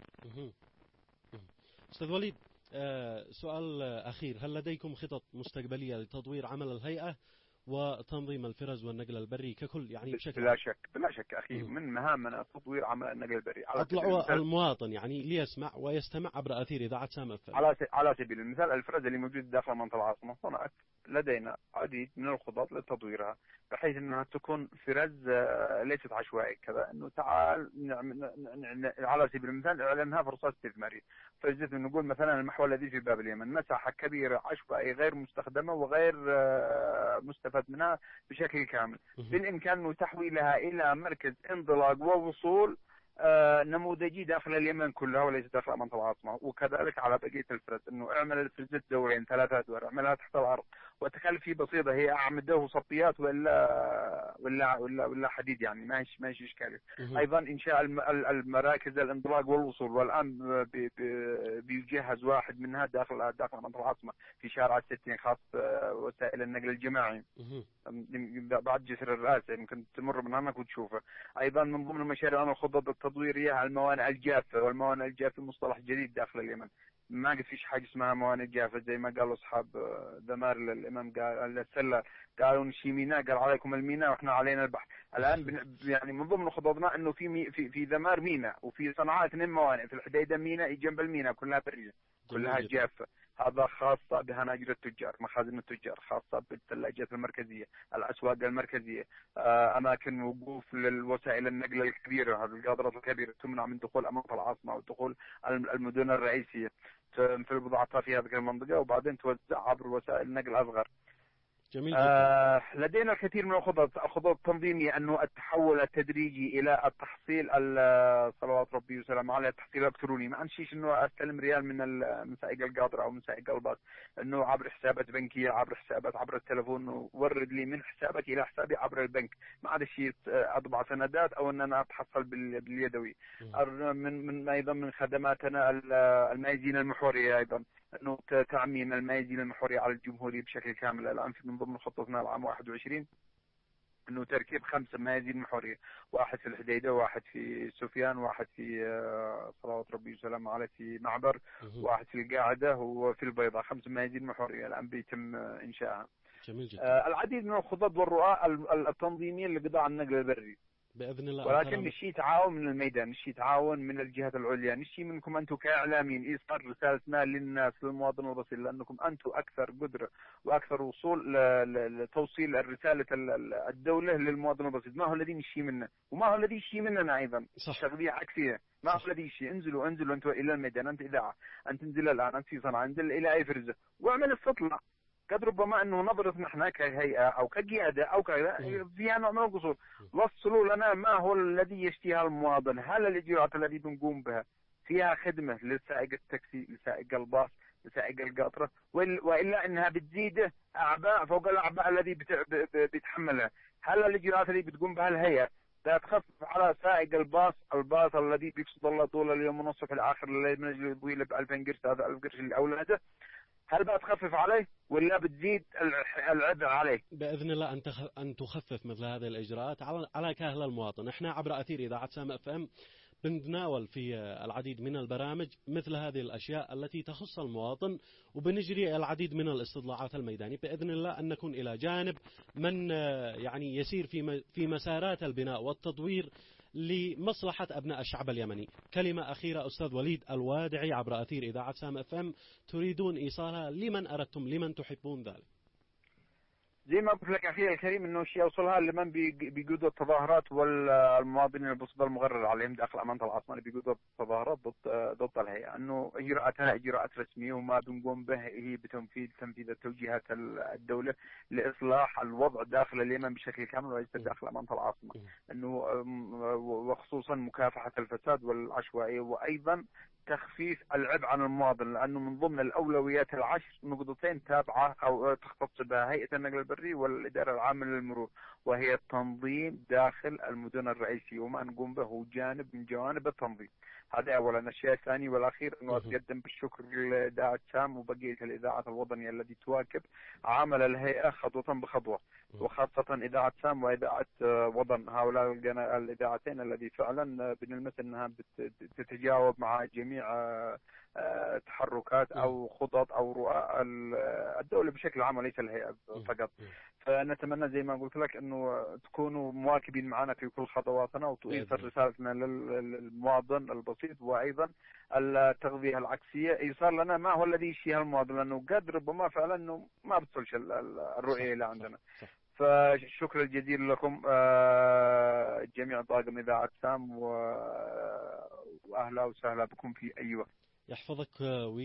استاذ وليد، سؤال اخير، هل لديكم خطط مستقبليه لتطوير عمل الهيئه وتنظيم الفرز والنقل البري ككل؟ يعني بشكل
بلا شك اخي، من مهامنا تطوير عمل النقل البري.
اطلعوا المواطن يعني ليسمع ويستمع عبر اثير اذاعه سام اف.
على سبيل المثال الفرز اللي موجود داخل منطقه العاصمه، هناك لدينا عديد من الخطط لتطويرها بحيث انها تكون فرز ليست عشوائي كذا، انه تعال على سبيل المثال اعلنها فرصه استثماريه. فجأة نقول مثلا المحور الذي في باب اليمن مساحه كبيره عشوائيه غير مستخدمه وغير مستفاد منها بشكل كامل، بالامكان تحويلها الى مركز انطلاق ووصول نموذجي داخل اليمن كلها وليس داخل منطقة العاصمة. وكذلك على بقية الفرز، انه اعمل الفرز دورين 3 ادوار، اعملها تحت الارض، وتكلفة بسيطة، هي اعمده صبيات ولا حديد، يعني ما هيش اشكالي. ايضا انشاء المراكز الانطلاق والوصول، والان بيجهز واحد منها داخل منطقة العاصمة في شارع 60 خاص وسائل النقل الجماعي بعد جسر الرئاسة، يمكن تمر من هناك وتشوفه. ايضا من ضمن المشاريع الخطط التطويرية الموانئ الجافة، والموانئ الجافة مصطلح جديد داخل اليمن، ما قد فيش حاجة اسمها موانئ جافة زي ما قالوا اصحاب دمار الامام قال السلة، قالوا نشي ميناء، قال عليكم الميناء واحنا علينا البحر. الان يعني من ضمن خططنا انه في دمار ميناء، وفي صنعاء 2 موانئ، في الحديدة ميناء جنب الميناء كلها برية كلها جافة، هذا خاصة بهناجر التجار، مخازن التجار، خاصة بالثلاجات المركزية، الأسواق المركزية، أماكن وقوف للوسائل النقل الكبيرة، هذه القاطرات الكبيرة تمنع من دخول منطقة العاصمة ودخول المدن الرئيسية في البضاعة في هذه المنطقة، وبعدين توزع عبر وسائل النقل الأصغر.
جميل جدا.
لدينا الكثير من الخطط التنظيمية، أنه التحول التدريجي إلى التحصيل صلوات ربي وسلامه عليه، التحصيل الإلكتروني. ما عنديش إنه أستلم ريال من سائق القاطرة أو من سائق الباص، إنه عبر حسابات بنكية، عبر حسابات عبر التلفون، ورد لي من حسابك إلى حسابي عبر البنك، ما عاد شيء أطبع سندات أو أن أنا أتحصل باليدوي. من أيضا من خدماتنا الميادين المحورية، أيضا انه تعميم الميادين المحورية على الجمهورية بشكل كامل. الان من ضمن خطتنا العام 21 انه تركيب 5 ميادين محورية، واحد في الحديدة، واحد في سفيان، واحد في صلوات ربي وسلامه عليه في معبر، واحد في القاعدة وفي البيضاء. 5 ميادين محورية الان بيتم انشائها.
جميل جدا.
العديد من الخطط والرؤى التنظيمية لقطاع النقل البري.
بإذن الله.
ولكن نشي تعاون من الميدان، نشي تعاون من الجهات العليا، نشي منكم أنتم كإعلاميين إيصال رسالتنا للناس، للمواطن البسيط، لأنكم أنتم أكثر قدرة وأكثر وصول لتوصيل الرسالة الدولة للمواطن البسيط. ما هو الذي نشي منه وما هو الذي يشي مننا أيضا. تغذية عكسية. ما هو الذي يشي. انزلوا أنتم إلى الميدان، أنت إذاعة، أنت انزل الآن، أنت في صنعاء، انزل إلى أي فرزة واعمل استطلاع. قد ربما أنه نظرة نحن كهيئة أو كقيادة أو كذا فيها نوع من القصور. وصلوا لنا ما هو الذي يشتهي المواطن، هل الإجراءات التي بنقوم بها فيها خدمة لسائق التاكسي، لسائق الباص، لسائق القطرة، وإلا أنها بتزيد أعباء فوق الأعباء الذي بيتحملها. هل الإجراءات التي بتقوم بها الهيئة تخفف على سائق الباص الذي بيقصد الله طول اليوم ونصف في الآخر الليل من أجل يبوي له ب 2000 قرش، هذا 1000 قرش لأولاده، هل بقى تخفف عليه ولا بتزيد العبء عليه؟
بإذن الله أن تخفف مثل هذه الإجراءات على كاهل المواطن. إحنا عبر أثير إذاعة سامع FM بنتناول في العديد من البرامج مثل هذه الأشياء التي تخص المواطن، وبنجري العديد من الاستطلاعات الميدانية بإذن الله أن نكون إلى جانب من يعني يسير في مسارات البناء والتطوير لمصلحة أبناء الشعب اليمني. كلمة أخيرة أستاذ وليد الوادعي عبر أثير إذاعة سامع FM تريدون إيصالها لمن أردتم، لمن تحبون ذلك؟
زي ما قلت لك أخي الكريم إنه شيء يوصلها لمن بيقودوا التظاهرات والمواطنين البسيطة المغرر عليهم داخل أمانة العاصمة اللي بيقودوا التظاهرات ضد الهيئة، إنه إجراءاتها إجراءات رسمية وما بنقوم به هي تنفيذ توجيهات الدولة لإصلاح الوضع داخل اليمن بشكل كامل وليس داخل أمانة العاصمة، إنه وخصوصا مكافحة الفساد والعشوائية وأيضا تخفيف العبء عن المواطن، لأنه من ضمن الأولويات العشر نقطتين تابعة أو تختص بها هيئة النقل البري والإدارة العامة للمرور، وهي التنظيم داخل المدن الرئيسية، وما نقوم به هو جانب من جوانب التنظيم. هذا أولا. الشيء الثاني والأخير أنه أتقدم بالشكر لإذاعة سام وبقية الإذاعات الوطنية التي تواكب عمل الهيئة خطوة بخطوة، وخاصة إذاعة سام وإذاعة وطن، هؤلاء الإذاعتين الذي فعلا بنلمس أنها تتجاوب مع جميع تحركات أو خطط أو رؤى الدولة بشكل عام وليس الهيئة فقط. فنتمنى زي ما قلت لك أنه تكونوا مواكبين معنا في كل خطواتنا وتوصل رسالتنا للمواطن البسيط، وأيضا التغذية العكسية إيصال لنا ما هو الذي يشيها المواطن، لأنه قد ربما فعلا أنه ما بتصلش الرؤية اللي عندنا. فالشكر الجزيل لكم جميع طاقم إذاعة سام، وأهلا وسهلا بكم في أي وقت.
يحفظك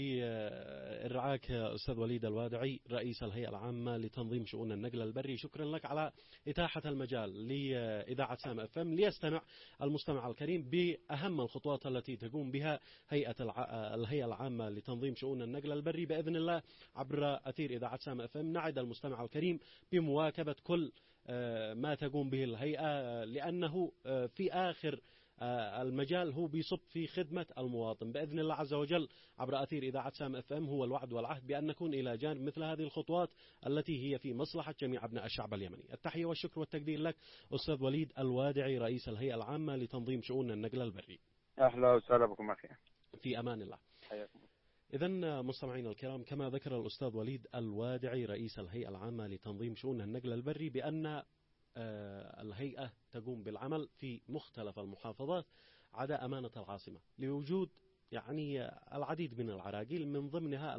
ويرعاك أستاذ وليد الوادعي رئيس الهيئة العامة لتنظيم شؤون النقل البري. شكرا لك على إتاحة المجال لإذاعة سام FM ليستمع المستمع الكريم بأهم الخطوات التي تقوم بها الهيئة العامة لتنظيم شؤون النقل البري بإذن الله عبر أثير إذاعة سام FM. نعد المستمع الكريم بمواكبة كل ما تقوم به الهيئة، لأنه في آخر المجال هو بيصب في خدمة المواطن بإذن الله عز وجل. عبر أثير إذاعة سام FM هو الوعد والعهد بأن نكون إلى جانب مثل هذه الخطوات التي هي في مصلحة جميع أبناء الشعب اليمني. التحية والشكر والتقدير لك أستاذ وليد الوادعي رئيس الهيئة العامة لتنظيم شؤون النقل البري.
أهلا وسهلا بكم أخي.
في أمان الله.
حياكم.
إذن مستمعينا الكرام، كما ذكر الأستاذ وليد الوادعي رئيس الهيئة العامة لتنظيم شؤون النقل البري بأن الهيئة تقوم بالعمل في مختلف المحافظات عدا أمانة العاصمة لوجود يعني العديد من العراقيل، من ضمنها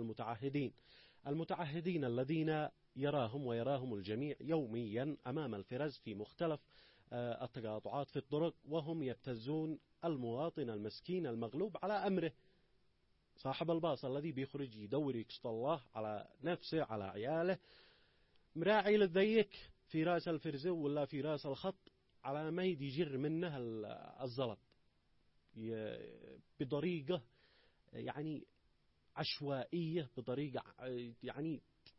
المتعهدين الذين يراهم الجميع يوميا أمام الفرز في مختلف التقاطعات في الطرق، وهم يبتزون المواطن المسكين المغلوب على أمره، صاحب الباص الذي بيخرج يدور يقسط الله على نفسه على عياله، مراعي للذيك في راس الفرزة ولا في راس الخط على ما يجر منه الزلط بطريقة يعني عشوائية، بطريقة يعني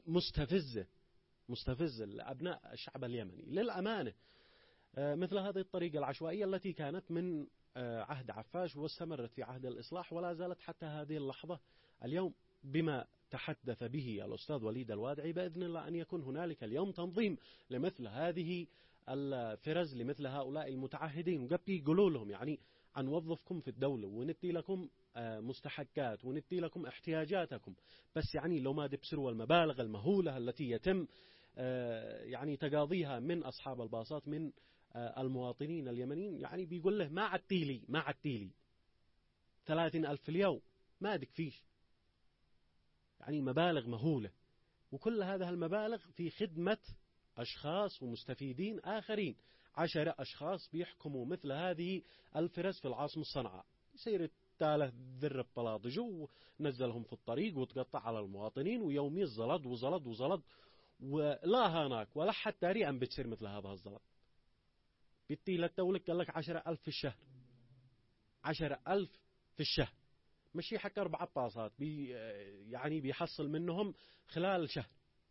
مستفزة لأبناء الشعب اليمني للأمانة. مثل هذه الطريقة العشوائية التي كانت من عهد عفاش واستمرت في عهد الإصلاح ولا زالت حتى هذه اللحظة. اليوم بما تحدث به الأستاذ وليد الوادعي بإذن الله أن يكون هنالك اليوم تنظيم لمثل هذه الفرز، لمثل هؤلاء المتعهدين، وقبل يقولوا لهم يعني نوظفكم في الدولة وندي لكم مستحقات وندي لكم احتياجاتكم، بس يعني لو ما تبصروا المبالغ المهولة التي يتم يعني تقاضيها من أصحاب الباصات من المواطنين اليمنيين يعني بيقول له ما عدتيلي 30,000 في اليوم ما تكفيش، يعني مبالغ مهولة، وكل هذه المبالغ في خدمة أشخاص ومستفيدين آخرين. 10 أشخاص بيحكموا مثل هذه الفرز في العاصمة صنعاء، يصير التاله ذرب بلاطجو ونزلهم في الطريق وتقطع على المواطنين، ويومي زلط وزلط وزلط، ولا هناك ولا حتى ريئا بتصير مثل هذا الزلط. بيتي للتولك قال لك 10,000 في الشهر، 10,000 في الشهر، مشي حكى 4 باصات يعني بيحصل منهم خلال شهر.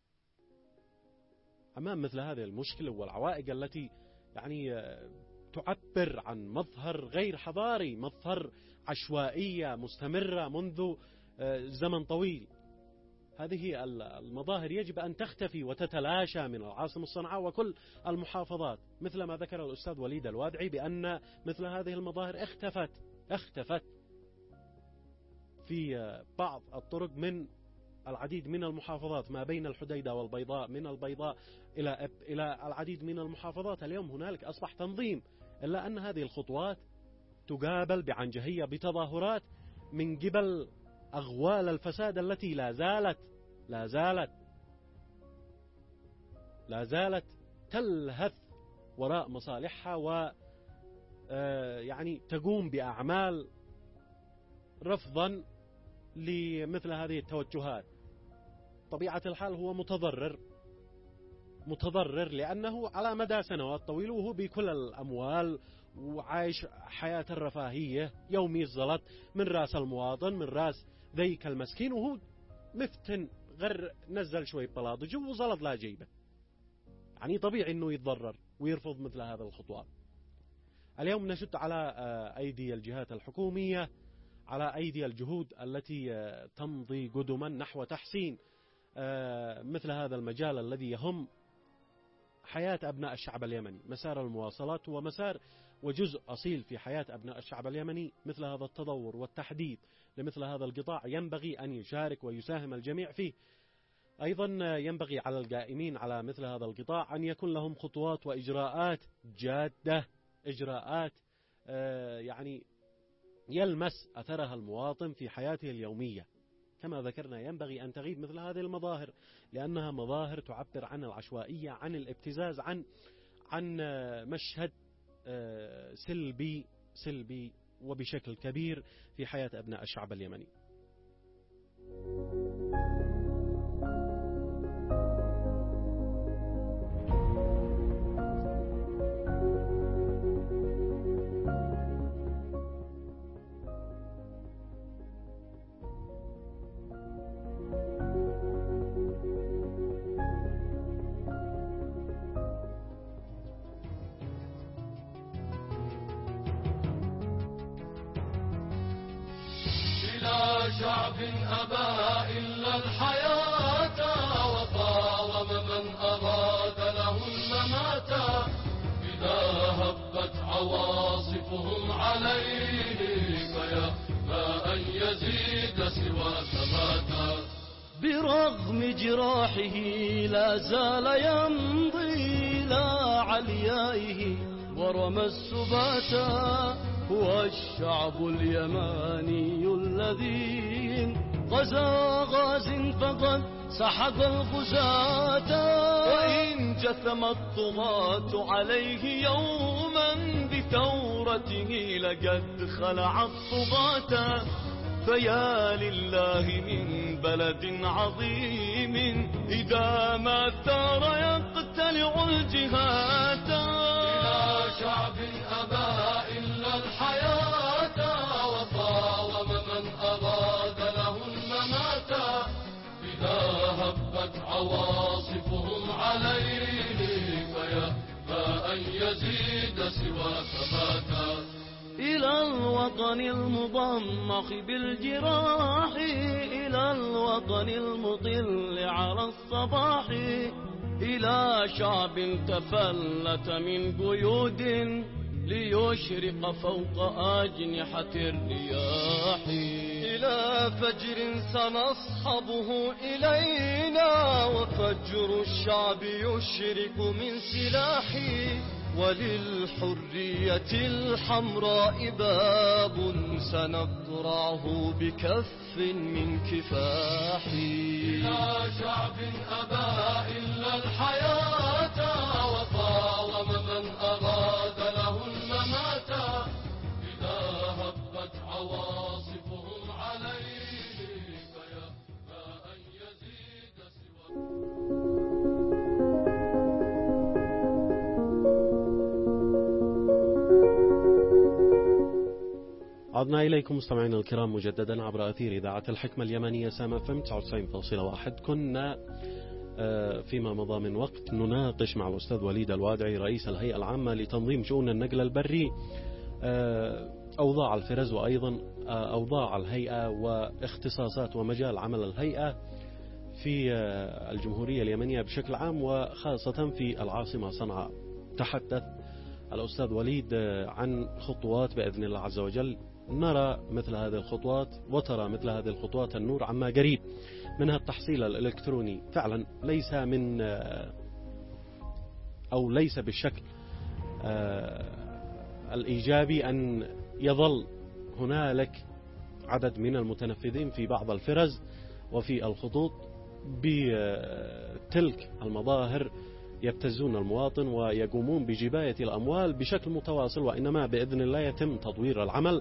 أمام مثل هذه المشكلة والعوائق التي يعني تعبر عن مظهر غير حضاري، مظهر عشوائية مستمرة منذ زمن طويل، هذه المظاهر يجب أن تختفي وتتلاشى من العاصمة صنعاء وكل المحافظات، مثل ما ذكر الأستاذ وليد الوادعي بأن مثل هذه المظاهر اختفت في بعض الطرق من العديد من المحافظات ما بين الحديدة والبيضاء، من البيضاء إلى العديد من المحافظات. اليوم هنالك أصبح تنظيم، إلا أن هذه الخطوات تقابل بعنجهية بتظاهرات من قبل أغوال الفساد التي لا زالت تلهث وراء مصالحها يعني تقوم بأعمال رفضا لمثل هذه التوجهات. طبيعة الحال هو متضرر لأنه على مدى سنوات طويلة وهو بكل الأموال وعايش حياة الرفاهية، يومي الزلط من راس المواطن، من راس ذيك المسكين، وهو مفتن غير نزل شوي بلاطج وزلط لا جيبه. يعني طبيعي أنه يتضرر ويرفض مثل هذه الخطوات. اليوم نشد على أيدي الجهات الحكومية، على أيدي الجهود التي تمضي قدما نحو تحسين مثل هذا المجال الذي يهم حياة أبناء الشعب اليمني. مسار المواصلات هو مسار وجزء أصيل في حياة أبناء الشعب اليمني. مثل هذا التطور والتحديث لمثل هذا القطاع ينبغي أن يشارك ويساهم الجميع فيه. أيضا ينبغي على القائمين على مثل هذا القطاع أن يكون لهم خطوات وإجراءات جادة، إجراءات يعني يلمس أثرها المواطن في حياته اليومية. كما ذكرنا ينبغي أن تغيب مثل هذه المظاهر، لأنها مظاهر تعبر عن العشوائية، عن الابتزاز، عن مشهد سلبي وبشكل كبير في حياة أبناء الشعب اليمني.
شعب أبى إلا الحياة وقاوم من أراد له الممات، إذا هبت عواصفهم عليه فيأبى أن يزيد سوى ثباتا. برغم جراحه لا زال يمضي إلى عليائه ورمى السباتا. هو الشعب اليماني الذي غزا غاز فقد سحق الغزاة، وإن جثم الطغاة عليه يوما بثورته لقد خلع الطغاة. فيا لله من بلد عظيم إذا ما ثار يقتلع الجهات. إلى شعب أبى إلا الحياة وقاوم من أراد له الممات، إذا هبت عواصفهم عليه فيأبى أن يزيد سوى ثباتا. إلى الوطن المضمخ بالجراح، إلى الوطن المطل على الصباح، إلى شعب تفلت من قيود ليشرق فوق أجنحة الرياح. إلى فجر سنصحبه إلينا وفجر الشعب يشرق من سلاحي. وللحرية الحمراء باب سنقرعه بكف من كفاح. إلى شعب أبى إلا الحياة وقاوم من أراد له الممات. إذا هبت عواصفهم عليه فيأبى أن يزيد سوى.
عدنا إليكم مستمعينا الكرام مجددا عبر أثير إذاعة الحكمة اليمنية سام FM 99.1. كنا فيما مضى من وقت نناقش مع الأستاذ وليد الوادعي رئيس الهيئة العامة لتنظيم شؤون النقل البري أوضاع الفرز، وأيضا أوضاع الهيئة واختصاصات ومجال عمل الهيئة في الجمهورية اليمنية بشكل عام وخاصة في العاصمة صنعاء. تحدث الأستاذ وليد عن خطوات بإذن الله عز وجل نرى مثل هذه الخطوات وترى مثل هذه الخطوات النور عما قريب، منها التحصيل الإلكتروني. فعلا ليس من أو ليس بالشكل الإيجابي أن يظل هنالك عدد من المتنفذين في بعض الفرز وفي الخطوط بتلك المظاهر يبتزون المواطن ويقومون بجباية الأموال بشكل متواصل، وإنما بإذن الله يتم تطوير العمل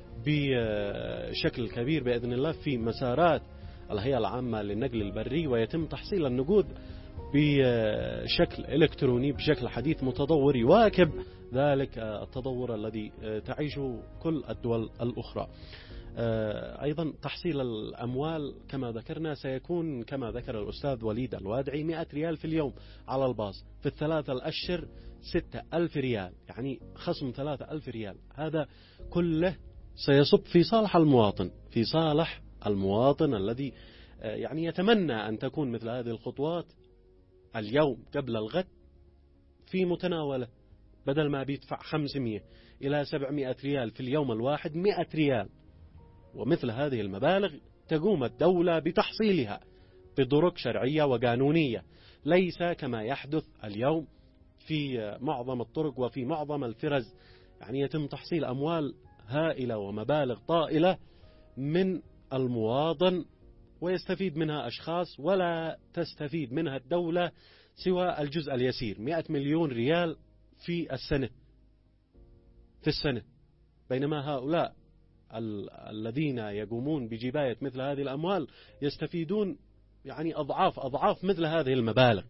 بشكل كبير بإذن الله في مسارات الهيئة العامة للنقل البري، ويتم تحصيل النقود بشكل إلكتروني بشكل حديث متطور يواكب ذلك التطور الذي تعيشه كل الدول الأخرى. أيضا تحصيل الأموال كما ذكرنا سيكون كما ذكر الأستاذ وليد الوادعي 100 ريال في اليوم على الباص، في الثلاثة الأشهر 6000 ريال، يعني خصم 3000 ريال. هذا كله سيصب في صالح المواطن، في صالح المواطن الذي يعني يتمنى أن تكون مثل هذه الخطوات اليوم قبل الغد في متناوله، بدل ما بيدفع 500 إلى 700 ريال في اليوم الواحد 100 ريال. ومثل هذه المبالغ تقوم الدولة بتحصيلها بطرق شرعية وقانونية، ليس كما يحدث اليوم في معظم الطرق وفي معظم الفرز، يعني يتم تحصيل أموال هائلة ومبالغ طائلة من المواطن ويستفيد منها أشخاص ولا تستفيد منها الدولة سوى الجزء اليسير، 100 مليون ريال في السنة، بينما هؤلاء الذين يقومون بجباية مثل هذه الأموال يستفيدون يعني أضعاف مثل هذه المبالغ.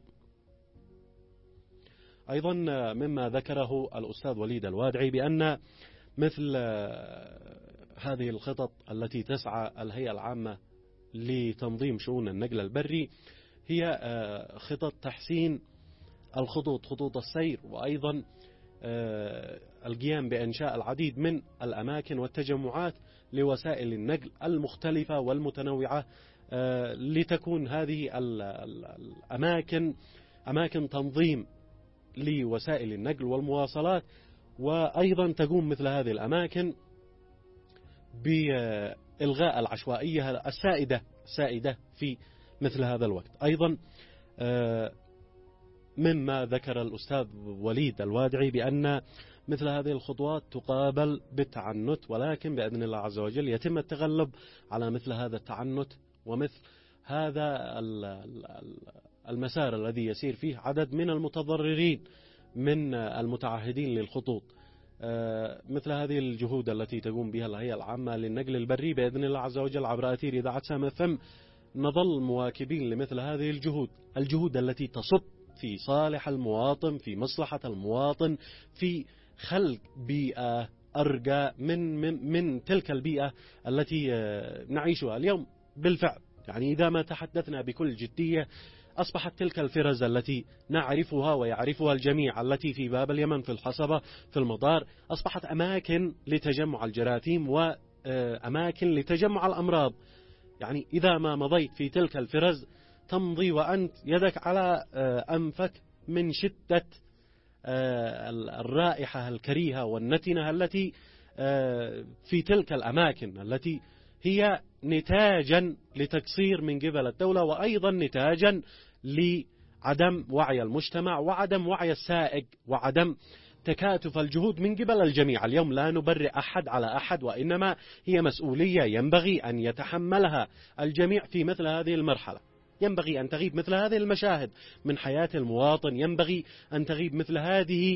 أيضا مما ذكره الأستاذ وليد الوادعي بأن مثل هذه الخطط التي تسعى الهيئة العامة لتنظيم شؤون النقل البري هي خطط تحسين الخطوط، خطوط السير، وأيضا القيام بإنشاء العديد من الأماكن والتجمعات لوسائل النقل المختلفة والمتنوعة، لتكون هذه الأماكن أماكن تنظيم لوسائل النقل والمواصلات، وأيضا تقوم مثل هذه الأماكن بإلغاء العشوائية السائدة في مثل هذا الوقت. أيضا مما ذكر الأستاذ وليد الوادعي بأن مثل هذه الخطوات تقابل بالتعنت، ولكن بإذن الله عز وجل يتم التغلب على مثل هذا التعنت ومثل هذا المسار الذي يسير فيه عدد من المتضررين من المتعهدين للخطوط. مثل هذه الجهود التي تقوم بها الهيئة العامة للنقل البري بإذن الله عز وجل عبر أثير إذاعة سام FM نظل مواكبين لمثل هذه الجهود التي تصب في صالح المواطن، في مصلحة المواطن، في خلق بيئة أرقى من تلك البيئة التي نعيشها اليوم. بالفعل يعني إذا ما تحدثنا بكل جدية أصبحت تلك الفرز التي نعرفها ويعرفها الجميع التي في باب اليمن، في الحصبة، في المطار، أصبحت أماكن لتجمع الجراثيم وأماكن لتجمع الأمراض. يعني إذا ما مضيت في تلك الفرز تمضي وأنت يدك على أنفك من شدة الرائحة الكريهة والنتنة التي في تلك الأماكن، التي هي نتاجا لتقصير من قبل الدولة، وأيضا نتاجا لعدم وعي المجتمع وعدم وعي السائق وعدم تكاتف الجهود من قبل الجميع. اليوم لا نبرئ أحد على أحد، وإنما هي مسؤولية ينبغي أن يتحملها الجميع في مثل هذه المرحلة. ينبغي أن تغيب مثل هذه المشاهد من حياة المواطن، ينبغي أن تغيب مثل هذه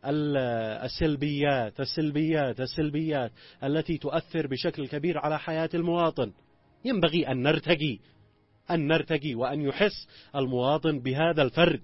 السلبيات التي تؤثر بشكل كبير على حياة المواطن. ينبغي أن نرتقي وأن يحس المواطن بهذا الفرق،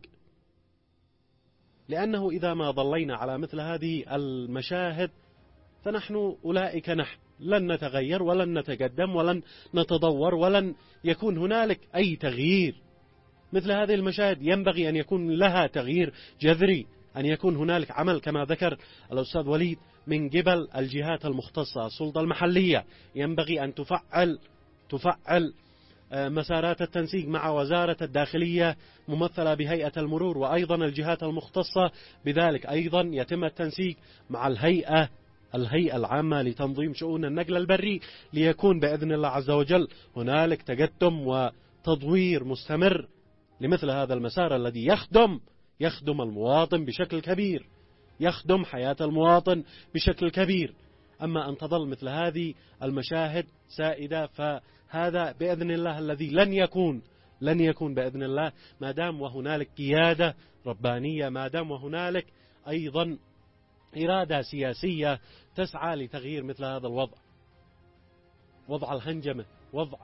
لأنه إذا ما ظلينا على مثل هذه المشاهد فنحن أولئك نحن لن نتغير ولن نتقدم ولن نتطور ولن يكون هنالك أي تغيير. مثل هذه المشاهد ينبغي أن يكون لها تغيير جذري، أن يكون هنالك عمل كما ذكر الأستاذ وليد من قبل الجهات المختصة. السلطة المحلية ينبغي أن تفعل مسارات التنسيق مع وزارة الداخلية ممثلة بهيئة المرور، وأيضا الجهات المختصة بذلك. أيضا يتم التنسيق مع الهيئة العامة لتنظيم شؤون النقل البري، ليكون بإذن الله عز وجل هنالك تقدم وتطوير مستمر لمثل هذا المسار الذي يخدم المواطن بشكل كبير، يخدم حياة المواطن بشكل كبير. أما أن تظل مثل هذه المشاهد سائدة فهذا بإذن الله الذي لن يكون بإذن الله، ما دام وهنالك قيادة ربانية، ما دام وهنالك أيضا إرادة سياسية تسعى لتغيير مثل هذا الوضع، وضع الهنجمة، وضع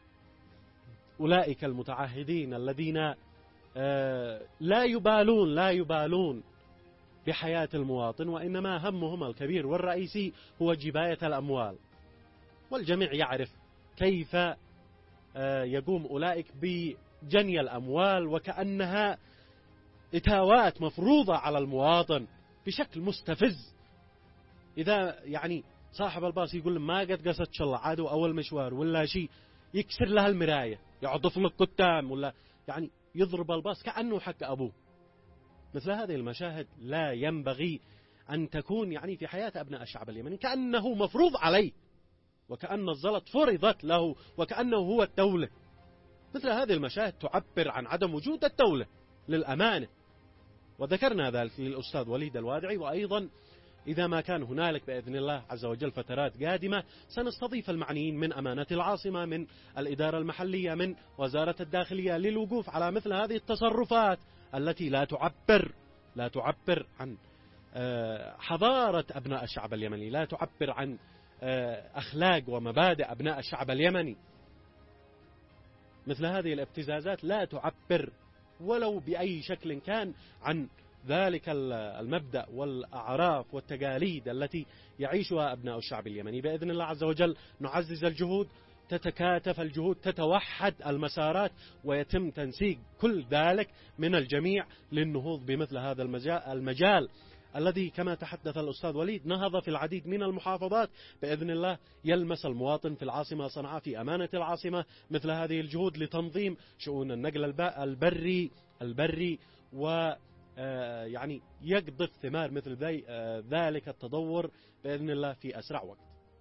أولئك المتعهدين الذين لا يبالون بحياة المواطن، وإنما همهم الكبير والرئيسي هو جباية الأموال. والجميع يعرف كيف يقوم أولئك بجني الأموال وكأنها إتاوات مفروضة على المواطن بشكل مستفز. إذا يعني صاحب الباص يقول ما قد قصدت الله عادوا أول مشوار ولا شيء، يكسر لها المراية، يعضف لك قدام، ولا يعني يضرب الباص كأنه حق أبوه. مثل هذه المشاهد لا ينبغي أن تكون يعني في حياة أبناء الشعب اليمني، كأنه مفروض عليه، وكأن الزلط فرضت له، وكأنه هو الدولة. مثل هذه المشاهد تعبر عن عدم وجود الدولة للأمانة، وذكرنا ذلك للأستاذ وليد الوادعي. وأيضا إذا ما كان هنالك بإذن الله عز وجل فترات قادمة سنستضيف المعنيين من أمانة العاصمة، من الإدارة المحلية، من وزارة الداخلية، للوقوف على مثل هذه التصرفات التي لا تعبر عن حضارة أبناء الشعب اليمني، لا تعبر عن أخلاق ومبادئ أبناء الشعب اليمني. مثل هذه الابتزازات لا تعبر ولو بأي شكل كان عن ذلك المبدأ والأعراف والتقاليد التي يعيشها أبناء الشعب اليمني. بإذن الله عز وجل نعزز الجهود، تتكاتف الجهود، تتوحد المسارات، ويتم تنسيق كل ذلك من الجميع للنهوض بمثل هذا المجال الذي كما تحدث الأستاذ وليد نهض في العديد من المحافظات. بإذن الله يلمس المواطن في العاصمة صنعاء في أمانة العاصمة مثل هذه الجهود لتنظيم شؤون النقل البري و يعني يقذف ثمار مثل ذلك التطور بإذن الله في أسرع وقت.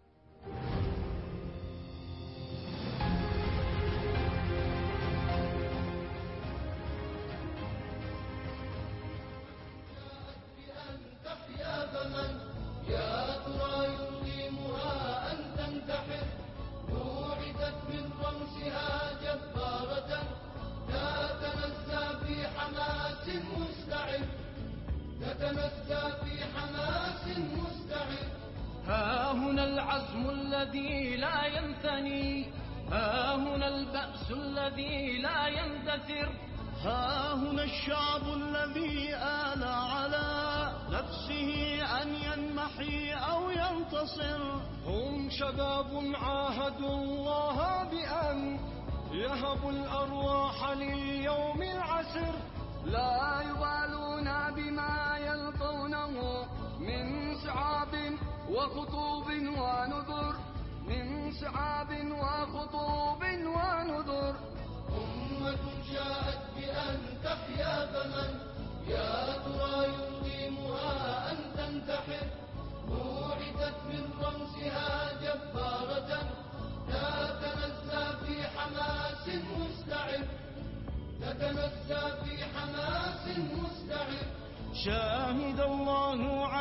ها هنا العزم الذي لا ينثني، ها هنا البأس الذي لا يندثر، ها هنا الشعب الذي آل على نفسه أن ينمحي أو ينتصر. هم شباب عاهدوا الله بأن يهبوا الأرواح لليوم العسر، لا يبالون بما يلقونه من سعاب وخطوب ونذر، من سعاب وخطوب ونذر. أمة جاءت بأن تحيا، فمن يا ترى يلقيمها أن تنتحر. موعدت من رمسها جبارة، لا تنسى في حماس مستعر، تتنسى في حماس مستعر. شاهد الله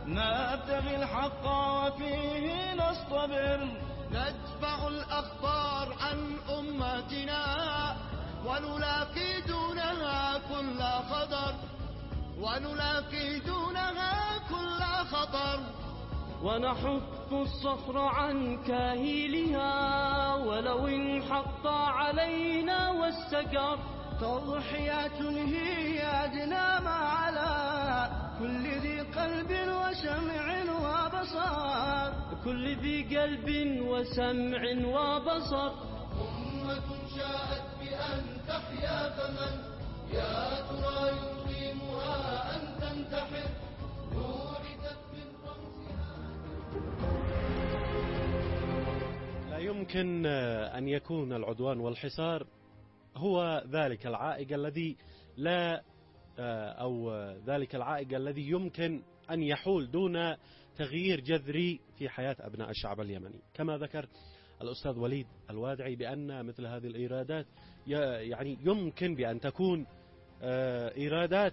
نبتغي الحق وفيه نصطبر، ندفع الأخطار عن أمتنا ونلاقي دونها كل خطر، ونلاقي دونها كل خطر،
ونحط الصخر عن كاهلها ولو انحط علينا واستقر.
تضحية هي أدنى ما على كل ذي قلب وسمع وبصر،
كل ذي قلب وسمع وبصر.
أمة شاءت بأن تحيا فمن يا ترى يقيمها أن تنتحر، بورثت من رمزها.
لا يمكن أن يكون العدوان والحصار هو ذلك العائق الذي لا ذلك العائق الذي يمكن أن يحول دون تغيير جذري في حياة أبناء الشعب اليمني. كما ذكر الأستاذ وليد الوادعي بأن مثل هذه الإيرادات يعني يمكن بأن تكون إيرادات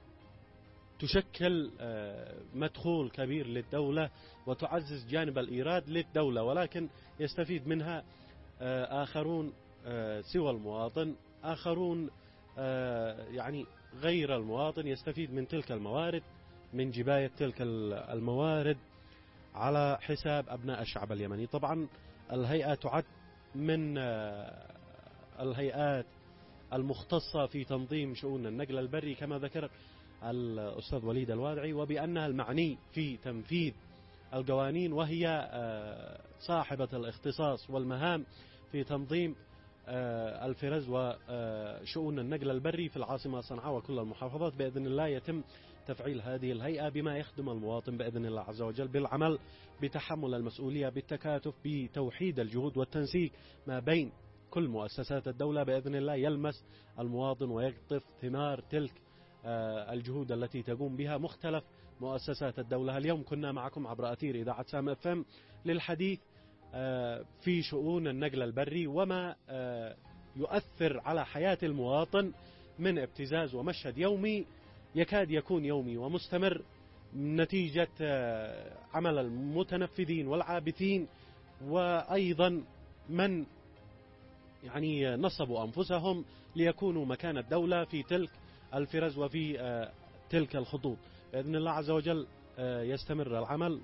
تشكل مدخول كبير للدولة وتعزز جانب الإيراد للدولة، ولكن يستفيد منها آخرون سوى المواطن، آخرون يعني غير المواطن يستفيد من تلك الموارد، من جباية تلك الموارد على حساب أبناء الشعب اليمني. طبعا الهيئة تعد من الهيئات المختصة في تنظيم شؤون النقل البري كما ذكر الأستاذ وليد الوادعي، وبأنها المعني في تنفيذ القوانين، وهي صاحبة الاختصاص والمهام في تنظيم الفرز وشؤون النقل البري في العاصمة صنعاء وكل المحافظات. بإذن الله يتم تفعيل هذه الهيئة بما يخدم المواطن بإذن الله عز وجل، بالعمل بتحمل المسؤولية، بالتكاتف، بتوحيد الجهود والتنسيق ما بين كل مؤسسات الدولة بإذن الله، يلمس المواطن ويقطف ثمار تلك الجهود التي تقوم بها مختلف مؤسسات الدولة. اليوم كنا معكم عبر أثير إذاعة سام FM للحديث في شؤون النقل البري وما يؤثر على حياة المواطن من ابتزاز ومشهد يومي يكاد يكون يومي ومستمر نتيجة عمل المتنفذين والعابثين، وأيضا من يعني نصبوا أنفسهم ليكونوا مكان الدولة في تلك الفرز وفي تلك الخطوط. بإذن الله عز وجل يستمر العمل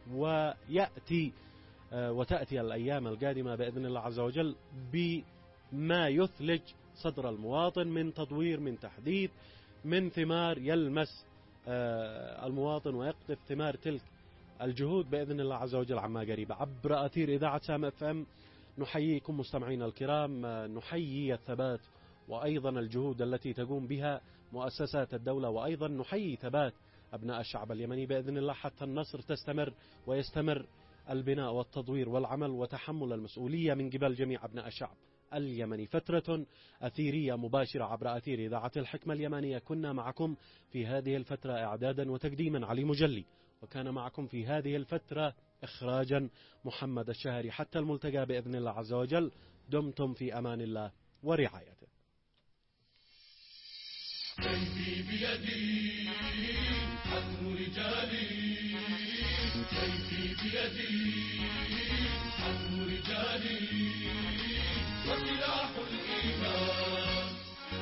وتأتي الأيام القادمة بإذن الله عز وجل بما يثلج صدر المواطن من تطوير، من تحديث، من ثمار يلمس المواطن ويقطف ثمار تلك الجهود بإذن الله عز وجل عما قريب. عبر أثير إذاعة سام FM نحييكم مستمعين الكرام، نحيي الثبات وأيضا الجهود التي تقوم بها مؤسسات الدولة، وأيضا نحيي ثبات أبناء الشعب اليمني بإذن الله حتى النصر تستمر ويستمر البناء والتطوير والعمل وتحمل المسؤولية من قبل جميع أبناء الشعب اليمني. فترة أثيرية مباشرة عبر أثير إذاعة الحكمة اليمنية. كنا معكم في هذه الفترة إعدادا وتقديما علي مجلي، وكان معكم في هذه الفترة إخراجا محمد الشهري. حتى الملتقى بإذن الله عز وجل، دمتم في أمان الله ورعايته.
سيفي بيدي حزم رجالي، سيفي بيدي حزم رجالي، وسلاح الإيمان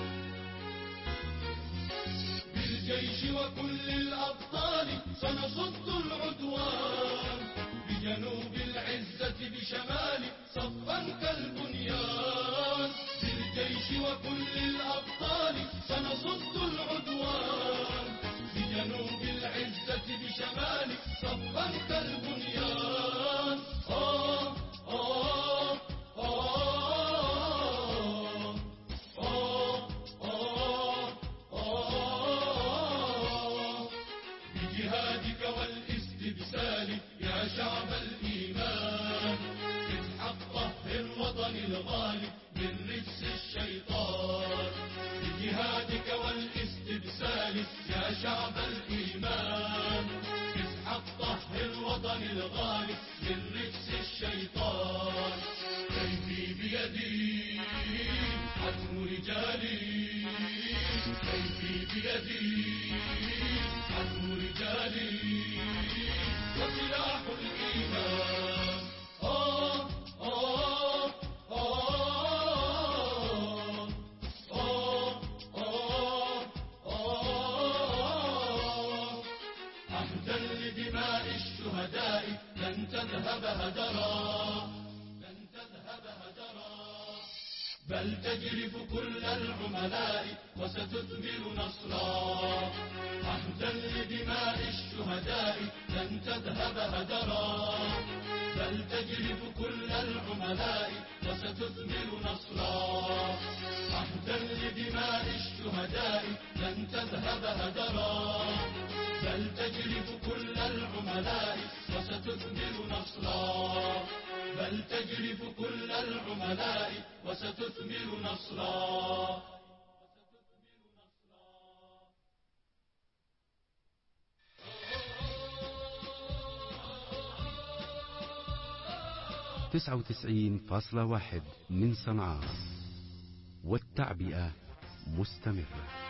بالجيش وكل الأبطال سنصد العدوان، بجنوب العزة بشمال صفا كالبنيان، بالجيش وكل الأبطال سنصد العدوان، بجنوب العزة بشمال صفا كالبنيان. بجهادك والاستبسال يا شعب الإيمان، بالحق طهر وطن الغالي من رجس الشيطان، بجهادك والاستبسال يا شعب الإيمان، بالحق طهر وطن الغالي من رجس الشيطان. سيفي بيدي حزم رجالي، سيفي بيدي حزم رجالي، وسلاح الإيمان. عهدا لدماء الشهداء لن تذهب هدرا، لن تذهب هدرا، بل تجرف كل العملاء وستثمر نصرا. عهدا لدماء الشهداء لن تذهب هدرا، بل تجرف كل العملاء وستثمر نصرا. عهدا لدماء الشهداء لن تذهب هدرا، بل تجرف كل العملاء وستثمر نصرا. بل تجرف كل العملاء وستثمر نصرا.
99.1 من صنعاء، والتعبئة مستمرة.